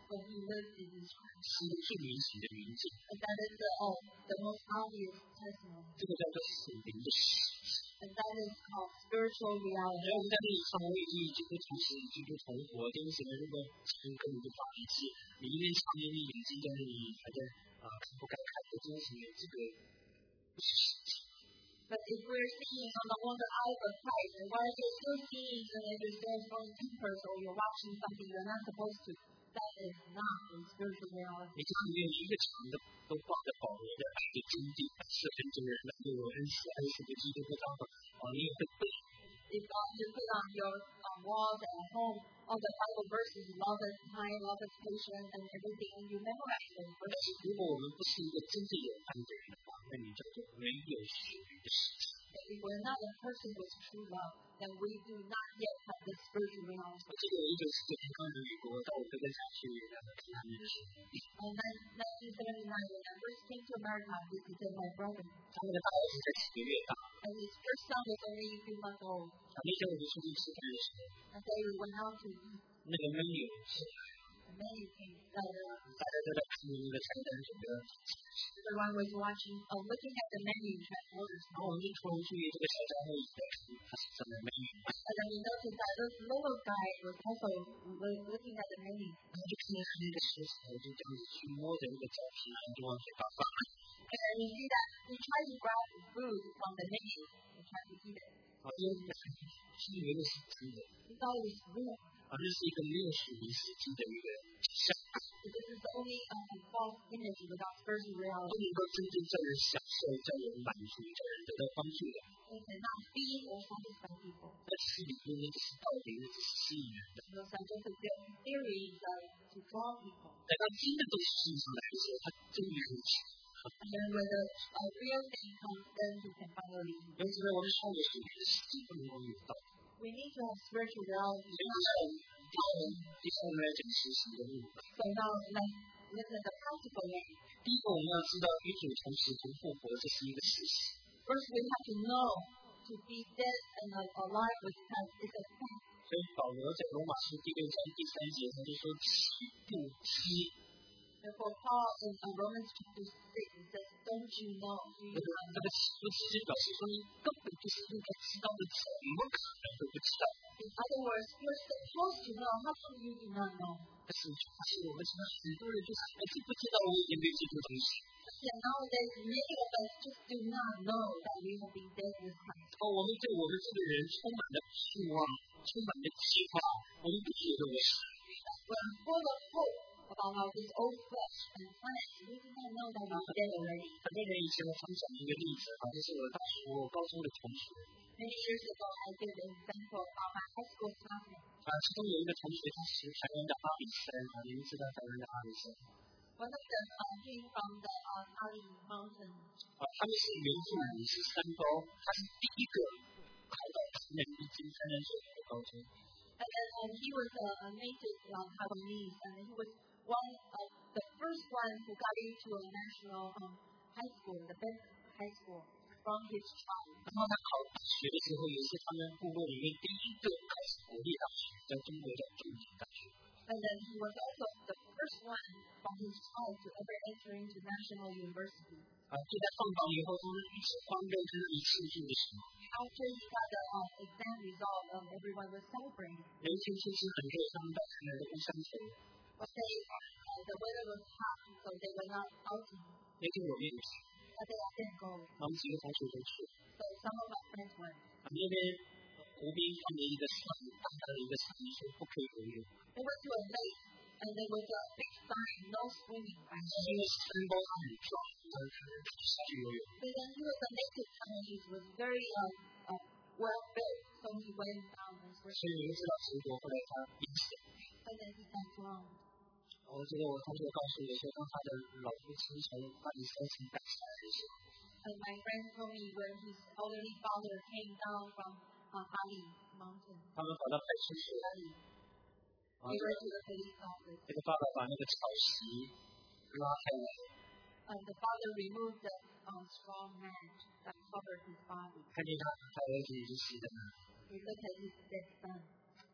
when he lived in this world. 是一个最明显的明证。 And that is the, oh, the most obvious testimony. 这个叫做属灵的实质。 And that is called spiritual 然 reality. 后我们在这里上为基基督同时基督同活，弟兄姊妹，如果是跟你的法律是，你一面常年你眼睛在那里还在啊看不该看的，弟兄姊妹，这个不是实际。 But if we're seeing on the on the eyes of Christ, and while you're still seeing and you're still from tempers or you're watching something you're not supposed to, that is not a spiritual reality. 你看里面一个长的都挂着保罗的爱的真谛，是很多人能够有恩赐爱是的基督的当中，啊，你也会背。 If uh, you put on your um, walls at home, all the Bible verses, love is kind, love is patient, and everything, and you memorize them. 但是如果我们不是一个真正有爱的人的话，那你叫做没有属灵的实质。 If we're not a person with true love, then we do not yet have the spiritual reality. 我记得有一九四九年刚来美国，到我哥哥家去两个看他们的书。 In nineteen seventy-nine, when I first came to America, I visited my brother, 他们的大儿子才几个月大， and his first son was only a few months old. 啊，那天我们出去吃饭的时候， And then we went out to eat, 那个 menu 是 and then he came later. 大家都在看那个菜单，整个， Everyone was watching, uh, looking at the menu, trying to order 然后我们就突然注意这个小家伙也在看他是什么 menu， And then we noticed that this little guy was also lo- looking at the menu. 然后就看见他那个手指头就这样子去摸着那个照片，然后就往嘴巴放。 And then we see that he tried to grab the food from the menu and tried to eat it. 啊，因为是以为那是真的， He thought it was real. 啊，这是一个没有属灵实际的一个像， But this is the only um, false image without spiritual 不 reality. 能够真正叫人享受、叫人满足、叫人得到帮助的。 It cannot feed or satisfy people. 在是理论，那只是道理，那只是吸引人的。 Those scientific theories uh, to draw people. 等到真的都是实际上来的时候，它终于很强。 And then when the uh, real thing comes, then you can finally. 因此呢，我们需要有属灵的实际，不能够有道理。 We need to have spiritual reality. 所以这是第三，第三呢，讲实行的路。 So now let's look at the practical way. 第一个，我们要知道与主同时同复活，这是一个事实。 First, we have to know to be dead and alive with Christ is a fact. 所以保罗在罗马书第六章第三节，他就说：“岂不知？” Therefore, Paul in uh, Romans chapter six says, "Don't you know?" Do 这 you 个 not 这个 know? 岂不知表示说你根本就是应该知道的，怎么可能会不知道？ In other words, you're supposed to know. How come you do not know? 但是发现我们现在很多人就是还是不知道我已经被基督同时。 And nowadays, many of us just do not know that we have been dead with Christ. 哦，我们对我们这个人充满了希望，充满了计划，我们不觉得我是。 We're full of hope about our this old flesh and plans. We do not know that we're dead already. 很多人以前我分享一个例子啊，这是我大学我高中的同学 Many years ago, I gave an example about my high school classmate. 啊，其中有一个同学他是台湾的阿里山啊，你们知道台湾的阿里山 One of them uh, came from the uh, Ali Mountain. 啊，他们是原住民，是山高，他是第一个考到台南一中三人水的高中。 And then um, he was a, a native um, Taiwanese, and he was one of the first one who got into a national um, high school, the best high school from his tribe. 然后他考大学的时候，也是他们部落里面第一个开始国立大学，在中国叫中原大学。 And then he was also the first one from his tribe to ever enter into national university. 啊，就在放榜以后，他们一起欢乐，跟一起庆祝的时候， After he got the uh, exam result, um, everyone was celebrating. 有一天天气很热，他们到台南的乌山头， But they, uh, the weather was hot, so they were not outing. 那天我没有去， But they didn't go. 我们几个同学都去。 So some of my friends went. 啊，那边湖边放着一个上大大的一个场地，说不可以游泳， They went to a lake, and there was a big sign, no swimming. 因为山包它很壮，他们可以下去游泳。 But then he was a native Chinese, was very uh, uh, well built, so he went down and 所 swam. 以你们知道结果后来他淹死。 But then he got drowned. 我记得我同学告诉我说，当他的老父亲从巴黎山上赶下来的时候， And my friend told me when his elderly father came down from uh, Ali Mountain, 他们跑到派出所， Ali, 啊， they went to the police office. 这个爸爸把那个草席拉开来， And the father removed the um, straw mat that covered his body. 看见他他儿子已经死在那， He looked at his dead son. 你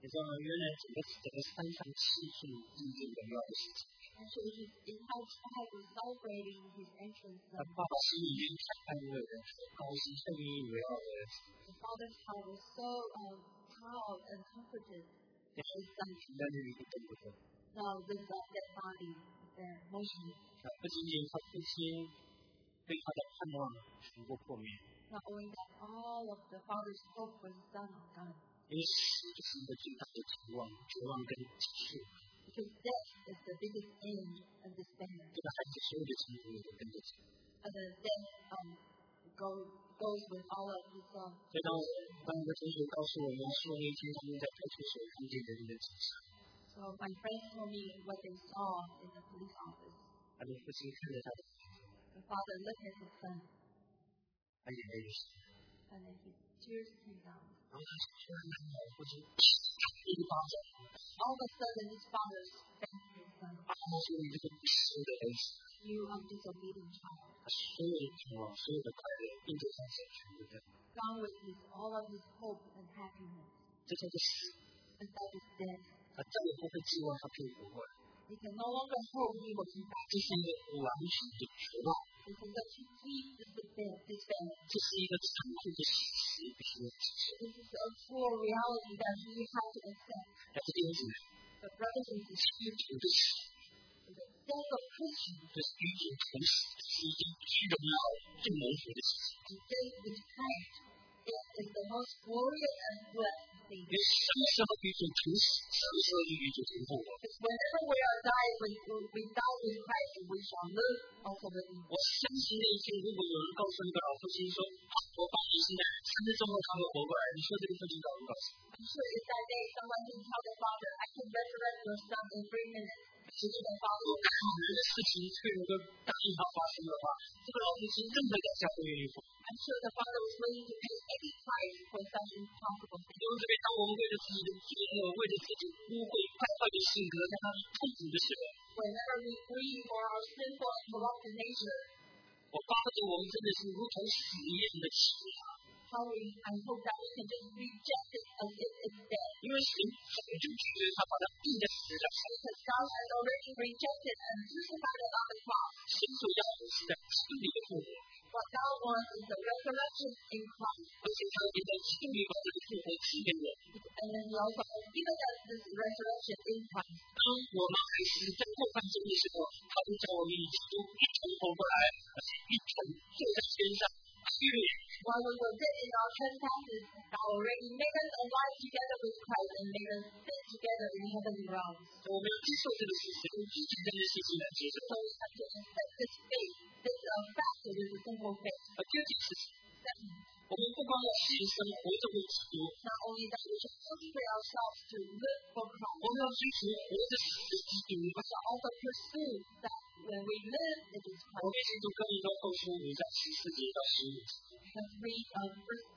你知道吗？原来整个整个山上庆祝是一件荣耀的事情。 Actually, his entire tribe was celebrating his entrance. 他爸爸心里面太安慰了，高兴，太引以为傲了。 The father's heart was so um, proud and comforted that his son 平淡的一个动不动。 now lives up that body there motionless. 不仅仅他父亲对他的盼望全部破灭。 Not only that, all of the father's hope for his son are gone. 因为死就是一个最大的绝望，绝望跟结束。 Because death is the biggest end and despair. 这个孩子所有的情绪也都跟着走。 And the death um, goes goes with all of his um. 所以当当一个同学告诉我们说，那天他们在派出所看见人的景象。 So my friends told me what they saw in the police office. 他的父亲看着他的， The father looked at his son, 他眼泪就下来。 and then his tears came down. 然后他突然看到父亲一巴掌， All of a sudden, his father spanked his son. 啊！说你这个不孝的儿子， You are disobedient child. 他所有的盼望，所有的快乐，印在他身上的， Gone with his all of his hope and happiness. 这叫做死。 And that is death. 他再也不会指望他可以活过来。 He can no longer hope he will come back. 这是一个完全的绝望， This is a complete despair. despair. 这是一个残酷的事实，必须要接受。 This is a cruel reality that he has to accept. 但是弟兄姊妹， But brothers and 基 sisters, 督徒的死， the death of Christians 这是与主同死，是一件最荣耀、最蒙福的事情。 and death with Christ it is the most glorious and blessed thing. 因为什么时候与主同死，什么时候就与主同复活。 Because whenever we are died, we, we die with Christ and we shall live ultimately. 我相信那一天，如果有人告诉一个老父亲说，我爸你现在三日之后他会活过来，你说这个父亲告不告诉？ I'm sure if that day someone can tell their father, I can resurrect your son in three minutes. 其实的话，如果看好人的事情会有个大印号发生的话，这个老父亲更会在教会愿意活。 I'm sure the father was willing to pay any price for such impossible 因 things. 为这边，当我们为了自己的罪恶，为了自己污秽败坏的性格，在那里痛苦的时候， Whenever we grieve for our sinful and corrupted nature, 我巴不得我们真的是如同死一样的死啊！ how we, I hope that we can just reject it as if it's dead. 因为神早就拒绝他，把他钉在十字架上。 Because God has already rejected and crucified it on the cross. 神所要的是在基督里的复活， What God wants is the resurrection in Christ. 而且他也在基督里把这个复活赐给我。 And then He also has given us this resurrection in Christ. 当我们还是在过犯中的时候，他就叫我们与基督一同活过来，而且一同坐在天上。因为 While we were dead in our trespasses, God already made us alive together with Christ and made us sit together in heavenly realms. 我们要接受这个事实，用最简单的信心来接受。 So we have to accept this faith, this uh, fact with a simple faith. 而第二件事情， Second, 我们不光要牺牲活着为基督， not only that we should consecrate ourselves to live for Christ, 我们要追求活着死的基督。 we shall also pursue that when we live, it is 我 Christ. 们一起读哥林多后书五章十四节到十五节。 Let's read um, First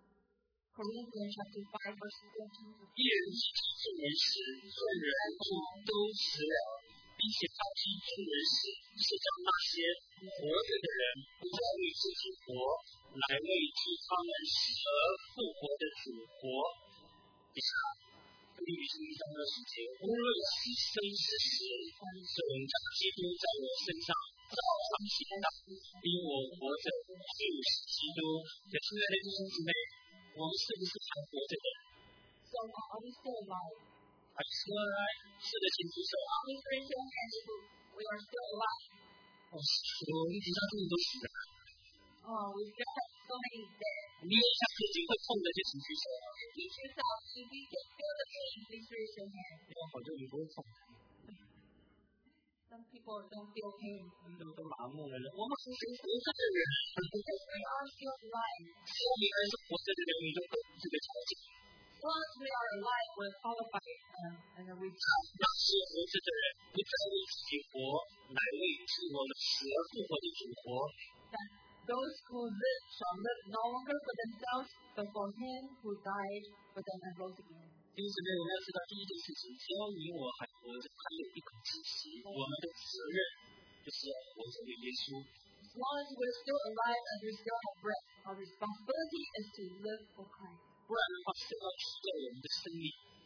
Corinthians chapter five, verse fourteen. 一人既替众人死，众人就都死了，并且他替众人死，是叫那些活着的人不再为自己活，来为替他们死而复活的主活。第三，腓立比书一章二十节，无论是生是死，总叫基督在我身上照常行道，因我活着就是基督。也亲爱的弟兄姊妹，我们是不是还活着的？ So are we still alive? 还是说来是的，请举手啊！ Please raise your hand if we are still alive. 哦，我一直到这么多死的， Oh, we've just had so many dead. 你有一下眼睛会痛的就请举手啊！ Teach yourself, if you can feel the pain, please raise your hand. 因为好多你不会痛， Some people don't feel pain 都都麻木了。我们是活着的人， because we are still alive. 只要你还是活着的人，你都有这个条件。 As long as we are alive, we're qualified, um, and then we 那些活着的人不再为自己活，来为替我们死而复活的主活。 that those who live shall live no longer for themselves, but for Him who died for them and rose again. 因此呢，我们要知道第一件事情，只要你我还活着，还有一口气息，我们的责任就是要活着为耶稣。 As long as we're still alive and we still have breath, our responsibility is to live for Christ. 不然的话，是要提高我们的生命。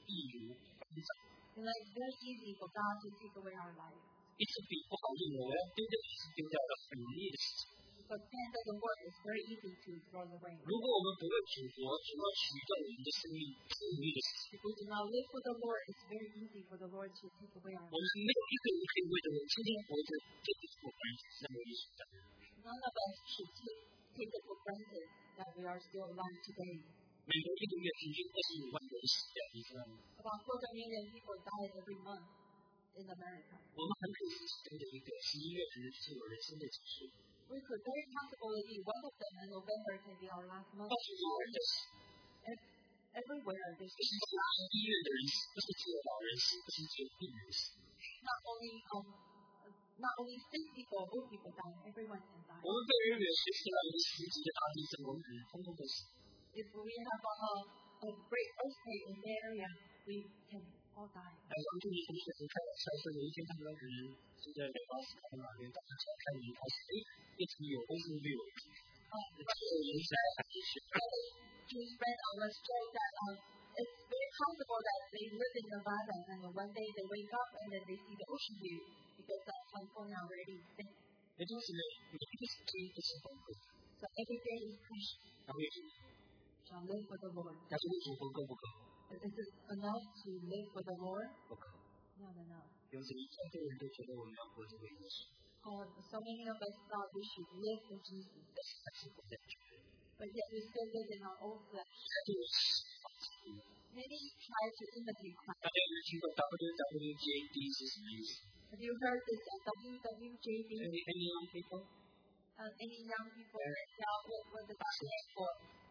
易如反掌。 And it's very easy for God to take away our life. 一支笔不好用，我要丢掉也是丢掉的，很容易的事情。 Because pen doesn't work, it's very easy to throw it away. 如果我们不为主活，主要取掉我们的生命，是容易的事情。 If we do not live for the Lord, it's very easy for the Lord to take away our 我们 life. 没有一个人可以为着我今天活着，这个是我关系，是我意识的。 None of us should take, take it for granted that we are still alive today. 美国一个月平均二十五万人死掉，你知道吗？ About quarter million people die every month in America. 我们很可惜是真的一个十一月可能是我人生的结束。 We could very comfortably be one of them, and November can be our last month. 到处有人的死， Ev- Everywhere, there's 不是只有医院的人死，不是只有老人死，不是只有病人死。 not only um, not only sick people, old people die. Everyone can die. 我们被人远随时来一个十级的大地震，我们可能通通都死。 If we have a, a great earthquake in the area, we can all die. 哎，当初你同学很开玩笑说，有一天他们可能是在北巴斯看哪边，大家才看你开始，哎，一直有 overview， Um, 这个人才还是学。 Jewish friend of us told that um, it's very possible that they live in Nevada and one day they wake up and then they see the ocean view because uh, California already extinct. 也就是呢，每一个时间都是宝贵， So every day is precious. 然后也是， Shall live for the Lord. 但是为主活够不够？ But is it enough to live for the Lord? 不够。 Not enough. 有时一千多人都觉得我们要活着为耶稣， Um, so many of us thought we should live for Jesus, 但是还是活在罪恶。 but yet we still live in our own flesh. 这就是法治。 Many try to imitate Christ. 大家有没有听过 W W J D 是什么意思 Have you heard this uh, W W J D? ？Any any young people？ Uh, any young people that tell what, what does that stand for?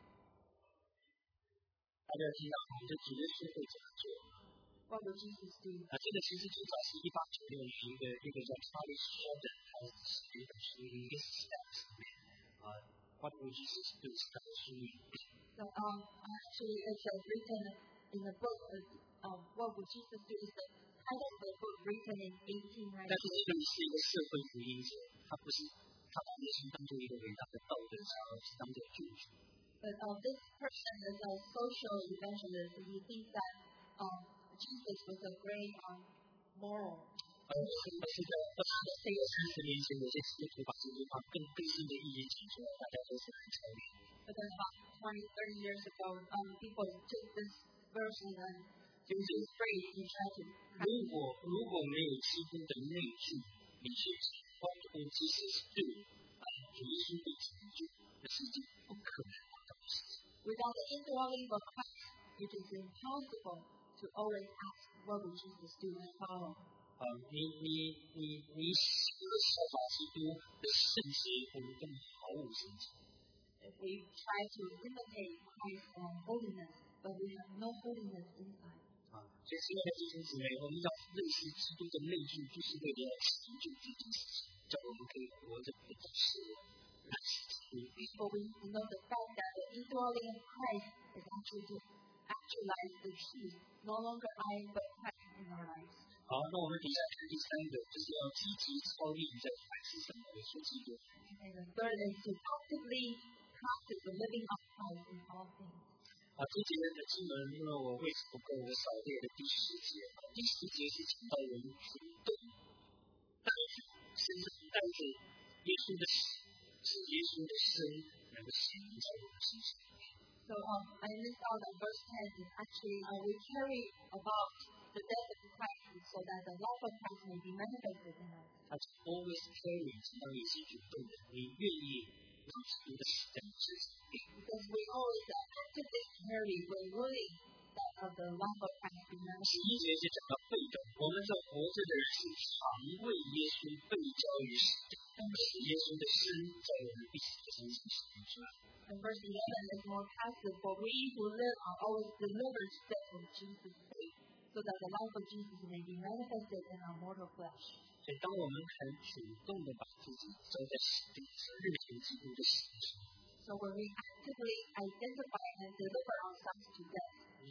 大家听到我们的主耶稣会怎么做？ What would Jesus do? 啊，这个其实最早是一八九六年一个一个叫 Charles Sheldon 他写的一本书，一个 steps 里面啊，What would Jesus do 是他的书名。 So um, actually it's uh, written in the book of um, What would Jesus do is the title of the book written in eighteen 但是 ninety-eight. 这个是一个社会福音者，他不是他把耶稣当做一个伟大的道德家，而是当做救主。 But uh, this person is a social evangelist and he thinks that um, Jesus was a great um, moral. 而是而是在二十这个三十年前，有些基督徒把这句话更更深的意义讲出来，大家都是很操练。 But then about twenty, thirty years ago, um, people took this verse and then used this phrase and tried to 如果如果没有基督的内住，你去光顾知识对啊，主耶稣的成就，这是一件不可能的事情。 without the indwelling of Christ, it is impossible to always ask what would Jesus do and follow. 啊，你你你你想的效法基督的圣洁，我们根本毫无圣洁。 If we try to imitate Christ and holiness, but we have no holiness inside. 啊，所以亲爱的弟兄姊妹，我们要认识基督的内住，就是为了要成就这件事情，叫我们可以活着不再是我，乃是基督。 For we know the fact that the indwelling of Christ is actually to actualize the truth. No longer I, but Christ in our lives. 好，那我们底下看第三个，就是要积极操练在凡事上来说基督。 And the third is to actively practice the living of Christ in all things. 啊，这节的经文，因为我位置不够，我少列了第十节。第十节是讲到我们主动带着身上带着耶稣的死，是耶稣的生能够显明在我们身上。 So um, I missed out on verse ten. Is actually uh, we carry about the death of Christ so that the love of Christ may be manifested in us. 他是 always carry，当你是主动的，你愿意让基督的死在你身上。 Because we always uh, actively carry, we're willing that of the love of Christ be 十 manifested. 一节是讲到被动，我们这活着的人是常为耶稣被交于死的，使耶稣的生在我们必死的身上显明出来。 And verse eleven is more passive, for we who live are always delivered death from Jesus' faith, so that the life of Jesus may be manifested in our mortal flesh. 所以，当我们很主动的把自己交在死地上，认同基督的死的时候， So when we actively identify and deliver ourselves to death,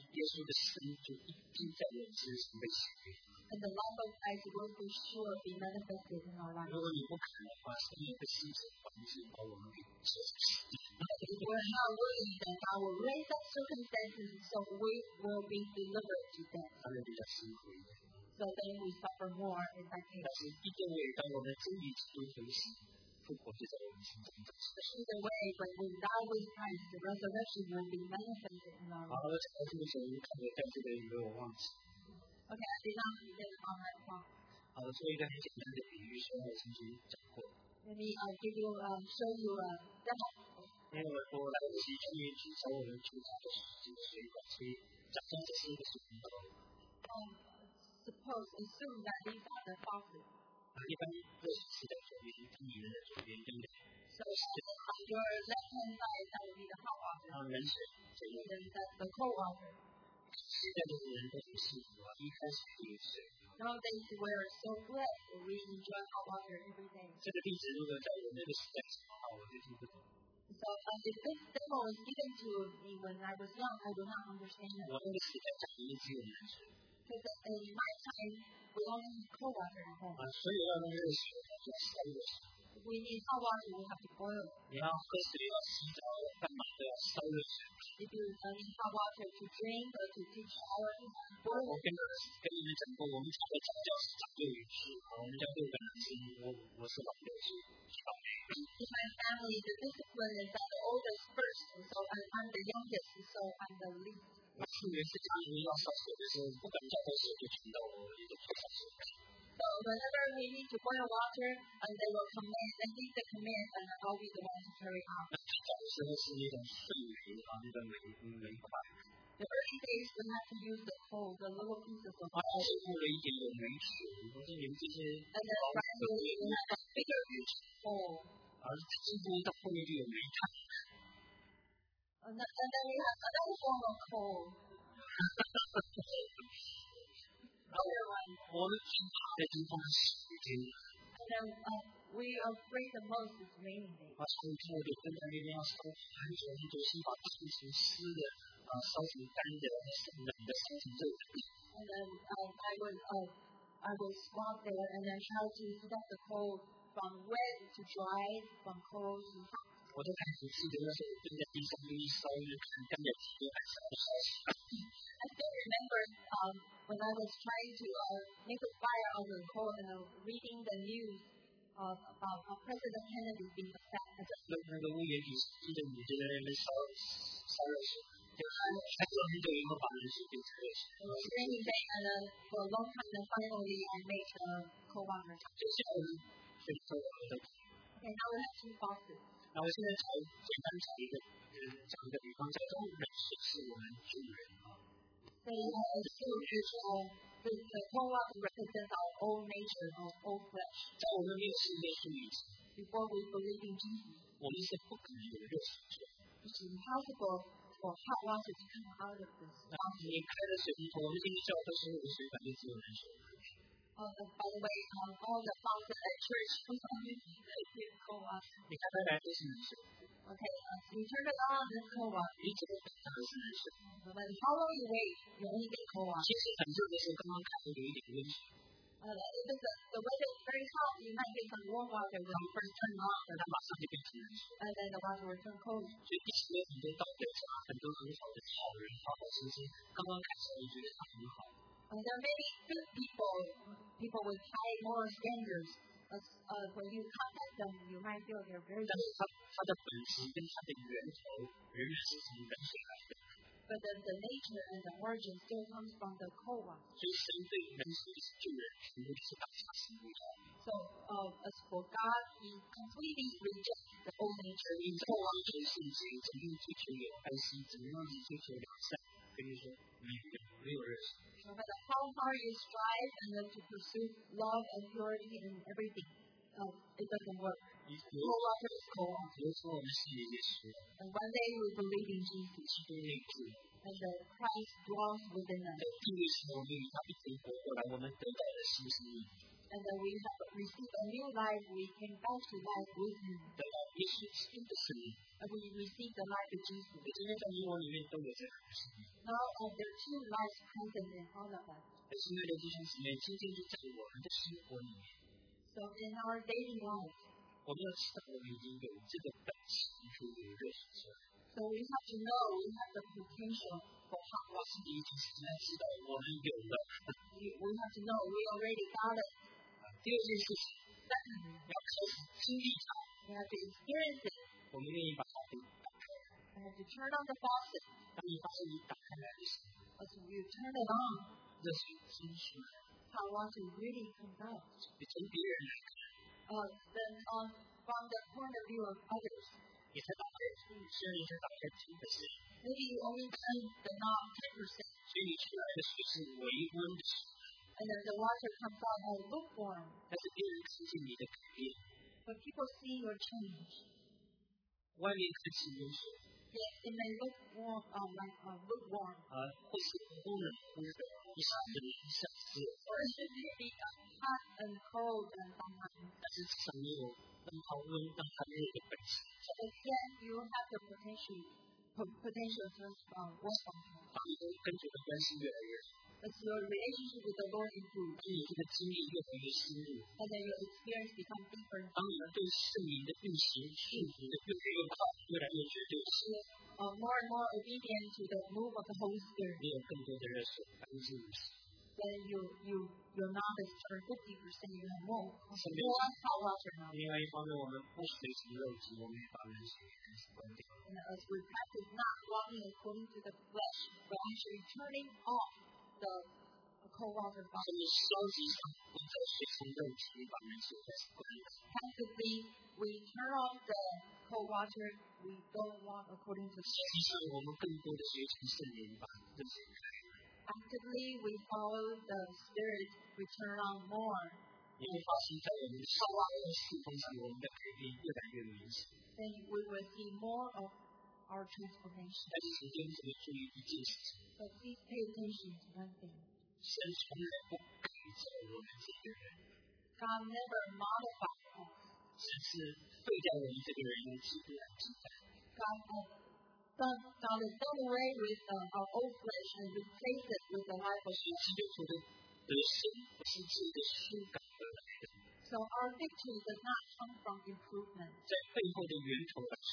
耶稣的生就一定在我们身上被显明。 And the love of Christ will for sure be manifested in our lives. 如果你不肯的话，神也会兴起环境把我们给收拾。 If we're not willing, then God will raise up circumstances so we will be delivered to death. 他们比较辛苦一点。 So then we suffer more in that 但 case. 是一定会当我们真理基督回醒，复活就在我们心中展现。 Either way, but when God with Christ, the resurrection will be manifested in our 好 lives. 了，讲到这个时候，看我在这个以为我忘记。 Okay, I did not forget on that part. 好了，做一个很简单的比喻，虽然我曾经讲过。 Let me uh, give you, um, show you a demo. 因为我来不及去去找我们主导的这个水管，所以假装这是一个水管道。 Um, suppose, assume that these are the faucets. 啊，一般热水器在左边，听你的左边，对不对？ So on your left hand side, that will be the hot water. 然后冷水左右。 And then that's the cold water. 现在的人都很幸福啊，一开始可以水。 Nowadays we're so blessed. We enjoy hot water every day. 这个例子如果在我那个时代讲的话，我就听不懂。 So uh, if this demo was given to me when I was young, I do not understand it. 我那个时代讲的只有冷水。 Because in my time, we only have cold water at home. 啊，所以要用热水，就烧热水。 If we need hot water, we have to boil it. 你要喝水，要洗澡，要干嘛都要烧热水。 If you uh, need hot water to drink or to take shower, boil 我 it. 跟跟你们讲过，我们家的家教是长幼有序，我们家六个男生，我我是老六，是老妹。 In my family, the discipline is that the oldest first, so I'm, I'm the youngest, so I'm the least. 那特别是家里面要烧水的时候，不管叫多少就听到我一种烧水。 So whenever we need to boil water, and they will command, and give the command, and I'll be the one to carry out. 那最早的时候是那种沸煤啊，那个煤煤块， The early days we had to use the coal, the little pieces of 啊，但 coal. 是过了一点有煤球，我说你们这些 And then gradually we had a bigger coal. 而几乎到后面就有煤炭。 And then, and then we had another form of coal. Other one. 我们最大的地方是水晶， And then uh, we are afraid the most is raining days. 啊，所以说我就跟在那边要烧很久很久，先把它从湿的啊烧成干的，冷的烧成热的。 And then um, I would uh, I would walk there and then try to heat up the coal from wet to dry, from cold to hot. 我都开始记得那时候蹲在地上面一烧，就看干的几个还烧不烧起来。 I still remember um, when I was trying to uh, make a fire on the coal and uh, reading the news of about uh, President Kennedy being assassinated. 那那个屋檐底记得你就在那边烧烧热水，就还做很久以后把冷水变成热水。 It was a rainy day and uh, for a long time and finally I made uh, cold water. 就像我们所以说我们的， Okay, now we have two faucets. 那我现在讲简单讲一个呃讲一个比方，叫做冷水是我们主人啊。 So uh, assume is uh, the, the cold water represents our old nature, our old flesh. 在我们没有信耶稣以前， Before we believe in Jesus, 我们是不可能有热水做。 it's impossible for hot water to come out of this. 那你开了水龙头，我们进去教会所有的水反正只有冷水。 Uh, by the way, um, all the faucets at church only use cold water. 你开开来都是冷水， Okay, uh, you turn it on, it's cold water. 你怎么等它都是冷水。 But how long you wait, you only get cold water. 其实很热的时候，刚刚开有一点温水， Uh, if it's a, the weather is very hot, you might get some warm water when you first turn it on, 但它马上就变成冷水。 and then the water will turn cold. 所以一直有很多道德家，很多很好的好人、好好先生，刚刚开始你觉得他很好， And there are many good people, people with high moral standards. Uh, uh, when you contact them, you might feel they're very 但是 good. 他他的本质跟他的源头仍然是从冷水来的。 But then the nature and the origin still comes from the cold water. 所以神对冷水的救人，全部是把它神为好。 So uh, as for God, He completely rejects the old nature. 你怎么样求圣洁，怎么样追求有爱心，怎么样去追求良善，跟你说没有没有热水。 No matter how hard you strive and then to pursue love and purity and everything, uh, it doesn't work. 你比 Cold water is cold water. 如说我们信耶稣， And one day we believe in Jesus, 基督内住， and the Christ dwells within us. 在地位上我们与他一同活过来，我们得到了新生命。 And then we have received a new life. We came back to life with Him. 得到耶稣基督的生命。 And we received the life of Jesus. 今天在英文里面都有这样的生命。 Now uh, there are two lives present in all of us. 而亲爱的弟兄姊妹，今天就在我们的生活里面。 So in our daily life, 我们要知道我们已经有这个本钱可以有热情出来。 so we have to know we have the potential for hot 我是第一件事情要知道我们有了。 We, we have to know we already got it. 第二件事情， Secondly, 要开始经历它。 we have to experience it. 我们愿意把它给打开。 We have to turn on the faucet. 当你发现你打开来的时候， As you turn it on, 热水蒸出来， hot water really comes out. 你从别人来看， Uh, then on, from the point of view of others, 你才打开，虽然你才打开ten percent， maybe you only turn the knob ten percent, 所以你出来的水是微温的水， and then the water comes out as lukewarm. 但是别人看见你的改变， But people see your change. 外面看起有水， Yes, it may look warm, uh, like uh, lukewarm, 啊，或是忽冷忽热，一下子一下子热， or it should be uh, hot and cold and sometimes. 但是至少你有让它温让它热的本事。 But yet you have the potential, po- potential to uh, work on it. 当你跟主的关系越来越好， As your relationship with the Lord improves, 当你这个经历越来越深入， and then your experience becomes deeper, 当你们对圣灵的运行顺服的越来越快，越来越绝对， uh, more and more obedient to the move of the Holy Spirit, 你有更多的热水帮助你。 then you, you, your knob is turned fifty percent, you have more, more hot water now. 另外一方面，我们不随从肉体，我们也把人水开始关掉。 And as we practice not walking according to the flesh, but actually turning off the cold water 所 bottle. 以消极上不再随从肉体，把人水开始关掉。 Passively, we turn off the cold water, we don't walk according to 实际上，我们更多的随从圣灵，把热水开。 Actively, we follow the Spirit, we turn on more. 你会发现，在我们的生活和事工上，我们的改变越来越明显。 Then we will see more of our transformation. 但是，请弟兄姊妹注意一件事情： So please pay attention to one thing. 神从来不改造我们这个人， God never modified us. 神是废掉我们这个人，用基督来替代。 God has done, God has done away with uh, our old flesh and replaced it with the life of 所以，基督徒的得胜不是借着修改而来的， So our victory does not come from improvement. 在背后的源头来说，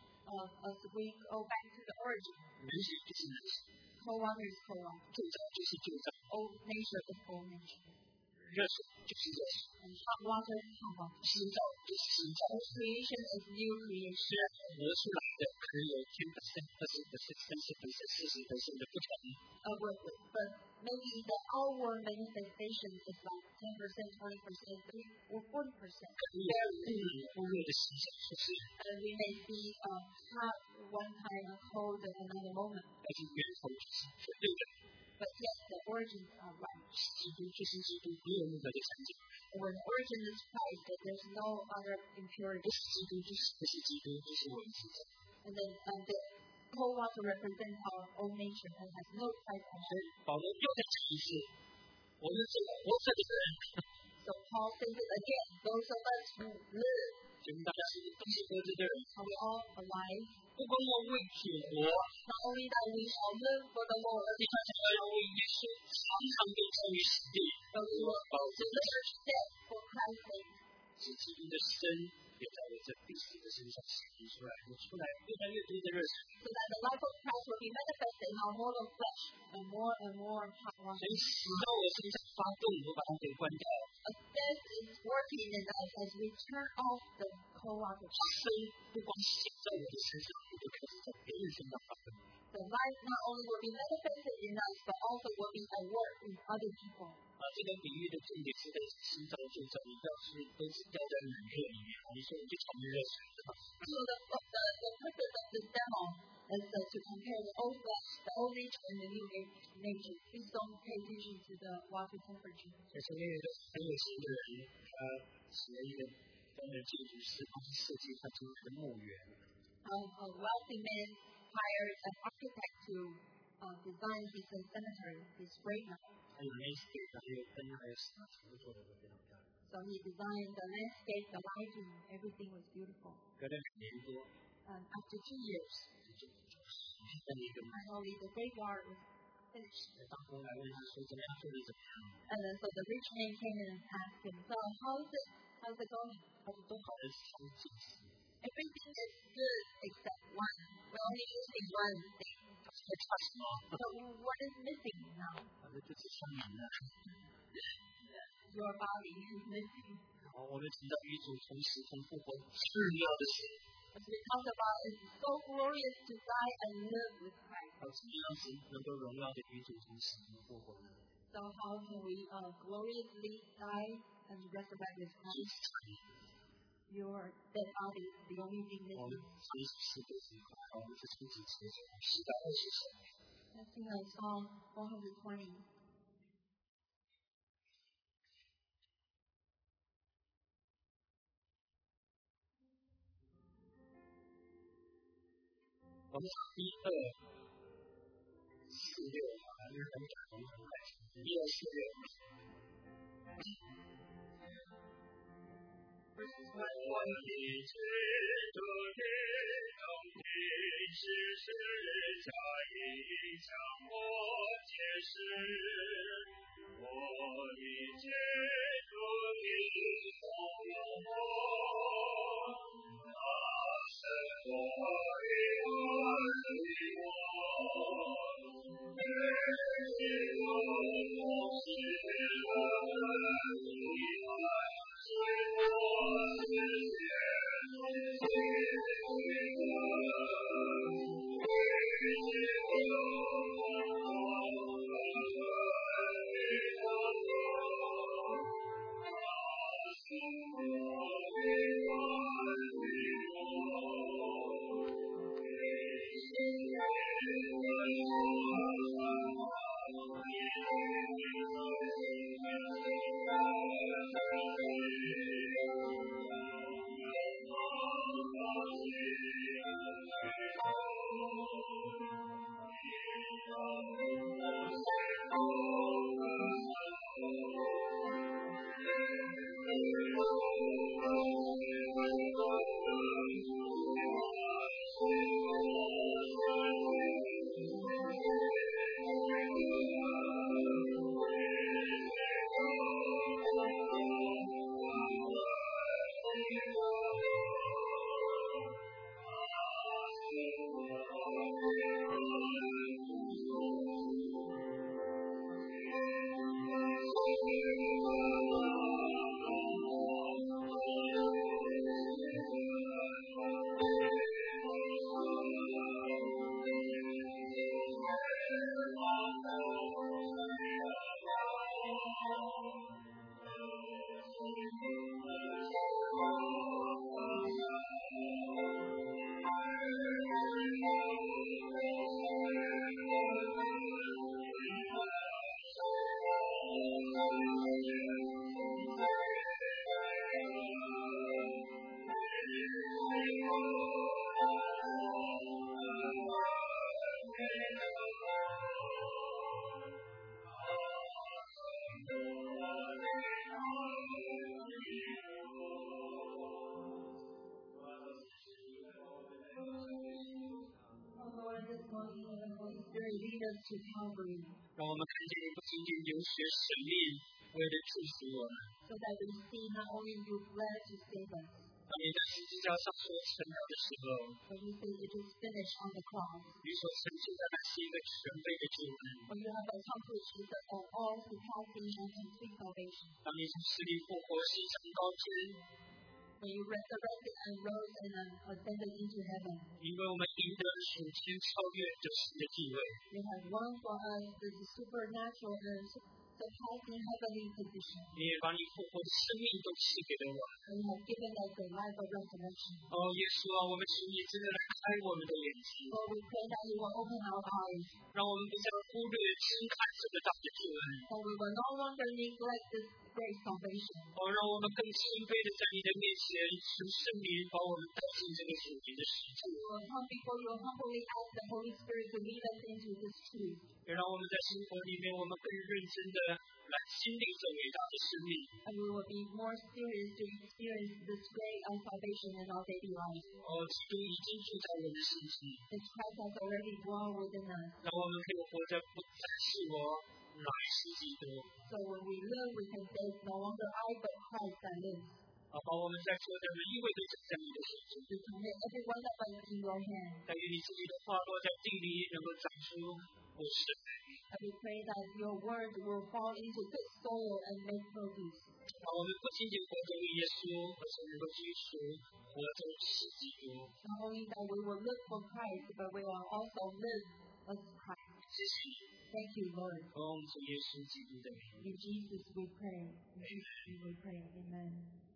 Uh, as we go back to the origin, 人水就是人水， cold water is cold water, 旧造就是旧造， old nature is old nature, 热水就是热水， and hot water is hot water. 新造就是新造。 Old creation is new 虽 creation. 然磨出来的可能有ten percent、二十percent、三十percent、四十percent 的不同， Uh, but, but maybe the outward manifestation is like ten percent, twenty percent, or forty percent. 可能有不能忽略的形象出现， And we may see uh, hot one time and cold at another moment. 但是源头就是绝对的。 But yes, the origins are right. 基督就是基督，没有任何的掺假。 When the origin is right, that there's no other 不 impurity. 是基督，就是不是基督，就是我们自己。 And then uh, the cold water represents our own nature and has no type of 所以保罗又再讲一次，我们这个活着的人， So Paul says it again, those of us who live, 我们大家是都是活着的人， are we all alive? 不光要为主活， Not only that we shall live for the Lord, 而且还要为耶稣常常被交于死地， but we will also live dead for Christ's sake. 使基督的生也在我这必死的身上显明出来，我出来越来越多的热水。 So that the life of Christ will be manifested in our mortal flesh and more and more hot 所 water. 以死到我身上发动，我把它给关掉。 As death is working in us as we turn off the cold water. 生不光显在我的身上，我就开始在别人身上发动。 The life not only will be manifested in us, but also will be at work in other people. 啊，这个比喻的重点是在新造旧造，你要是都是掉在冷热里面，你说你就炒热热水，对吧？ So the, the, the purpose of this demo is uh, to compare the old flesh, the old nature, and the new nature. Please don't pay attention to the water temperature. 所以说那个很有钱的人，他请了一个专门建筑师帮他设计他出来的墓园。 Um, a wealthy man hired an architect to uh, design his cemetery, his graveyard. 他有 landscape， 还有灯，还有什么全部做的都非常漂亮。 So he designed the landscape, the lighting, everything was beautiful. 隔了两年多， And after two years, 在一个 finally the graveyard was finished. 大公来问他说怎么样做的怎么样？ And then so the rich man came in and asked him, so how's it, how's it going? 他说都好的是超级死， Everything is good except one. We're only using one thing. 他说差什么？ So what is missing now? 反正就是像你呢。 Your body is missing. 然后我们提到与主同时同复活是要的事， As we talked about, it's so glorious to die and live with Christ. 要怎么样子能够荣耀的与主同时同复活呢？ So how can we uh, gloriously die and resurrect with 就 Christ? 是产业。 Your dead body is the only thing 我们 missing. 三十四个字块，我们是从几节十到二十首。 Let's sing a song four hundred twenty. 我们一二四六，还是很感动很开心。一二四六。我的基督的荣的是是加以向我解释，我的基督的荣耀我，他是我的爱我，每一个梦是我的爱。 To Calvary, 让我们看见你不仅仅流血舍命，为了救赎我们。 so that we see not only you bled to save us, 当你在十字架上所成了的时候， but you say it is finished on the cross. 你所呈现的乃是一个全备的救恩。 For you have accomplished the all surpassing and complete salvation. 当你从死里复活，升上高天， When you resurrected and rose and ascended into heaven, 因为我们赢得属天超越得胜的地位。 you have won for us the supernatural and surpassing heavenly position. 你也把你复活的生命都赐给了我。 And you have given us the life of resurrection. 哦，耶稣啊，我们求你真的来开我们的眼睛， Lord, we pray that you will open our eyes, 让我们不再忽略轻看这个大的救恩。 so we will no longer neglect this great salvation. 哦，让我们更谦卑的在你的面前，求圣灵把我们带进这个属灵的世界。 We will come before you and humbly ask the Holy Spirit to lead us into this truth. 也让我们在生活里面，我们更认真的来经历这伟大的生命。 And we will be more serious to experience this great uh, salvation in our daily life. 哦，基督已经住在我们心中， This Christ has already dwelled within us. 让我们可以活着不再是我，乃是基督。 So when we live, we can say it's no longer I, but Christ that lives. 啊，把我们在座的每一位都交在你的手中。 We commit every one of us in your hand. 但愿你自己的话落在地里，能够长出果实来。 And we pray that your word will fall into good soil and make produce. 啊，我们不仅仅活着为耶稣，而且能够追求活着是基督。 Not only that we will live for Christ, but we will also live as Christ. 谢谢你， Thank you, Lord. 奉主耶稣基督的名。 In Jesus we pray. In Jesus we pray. Amen.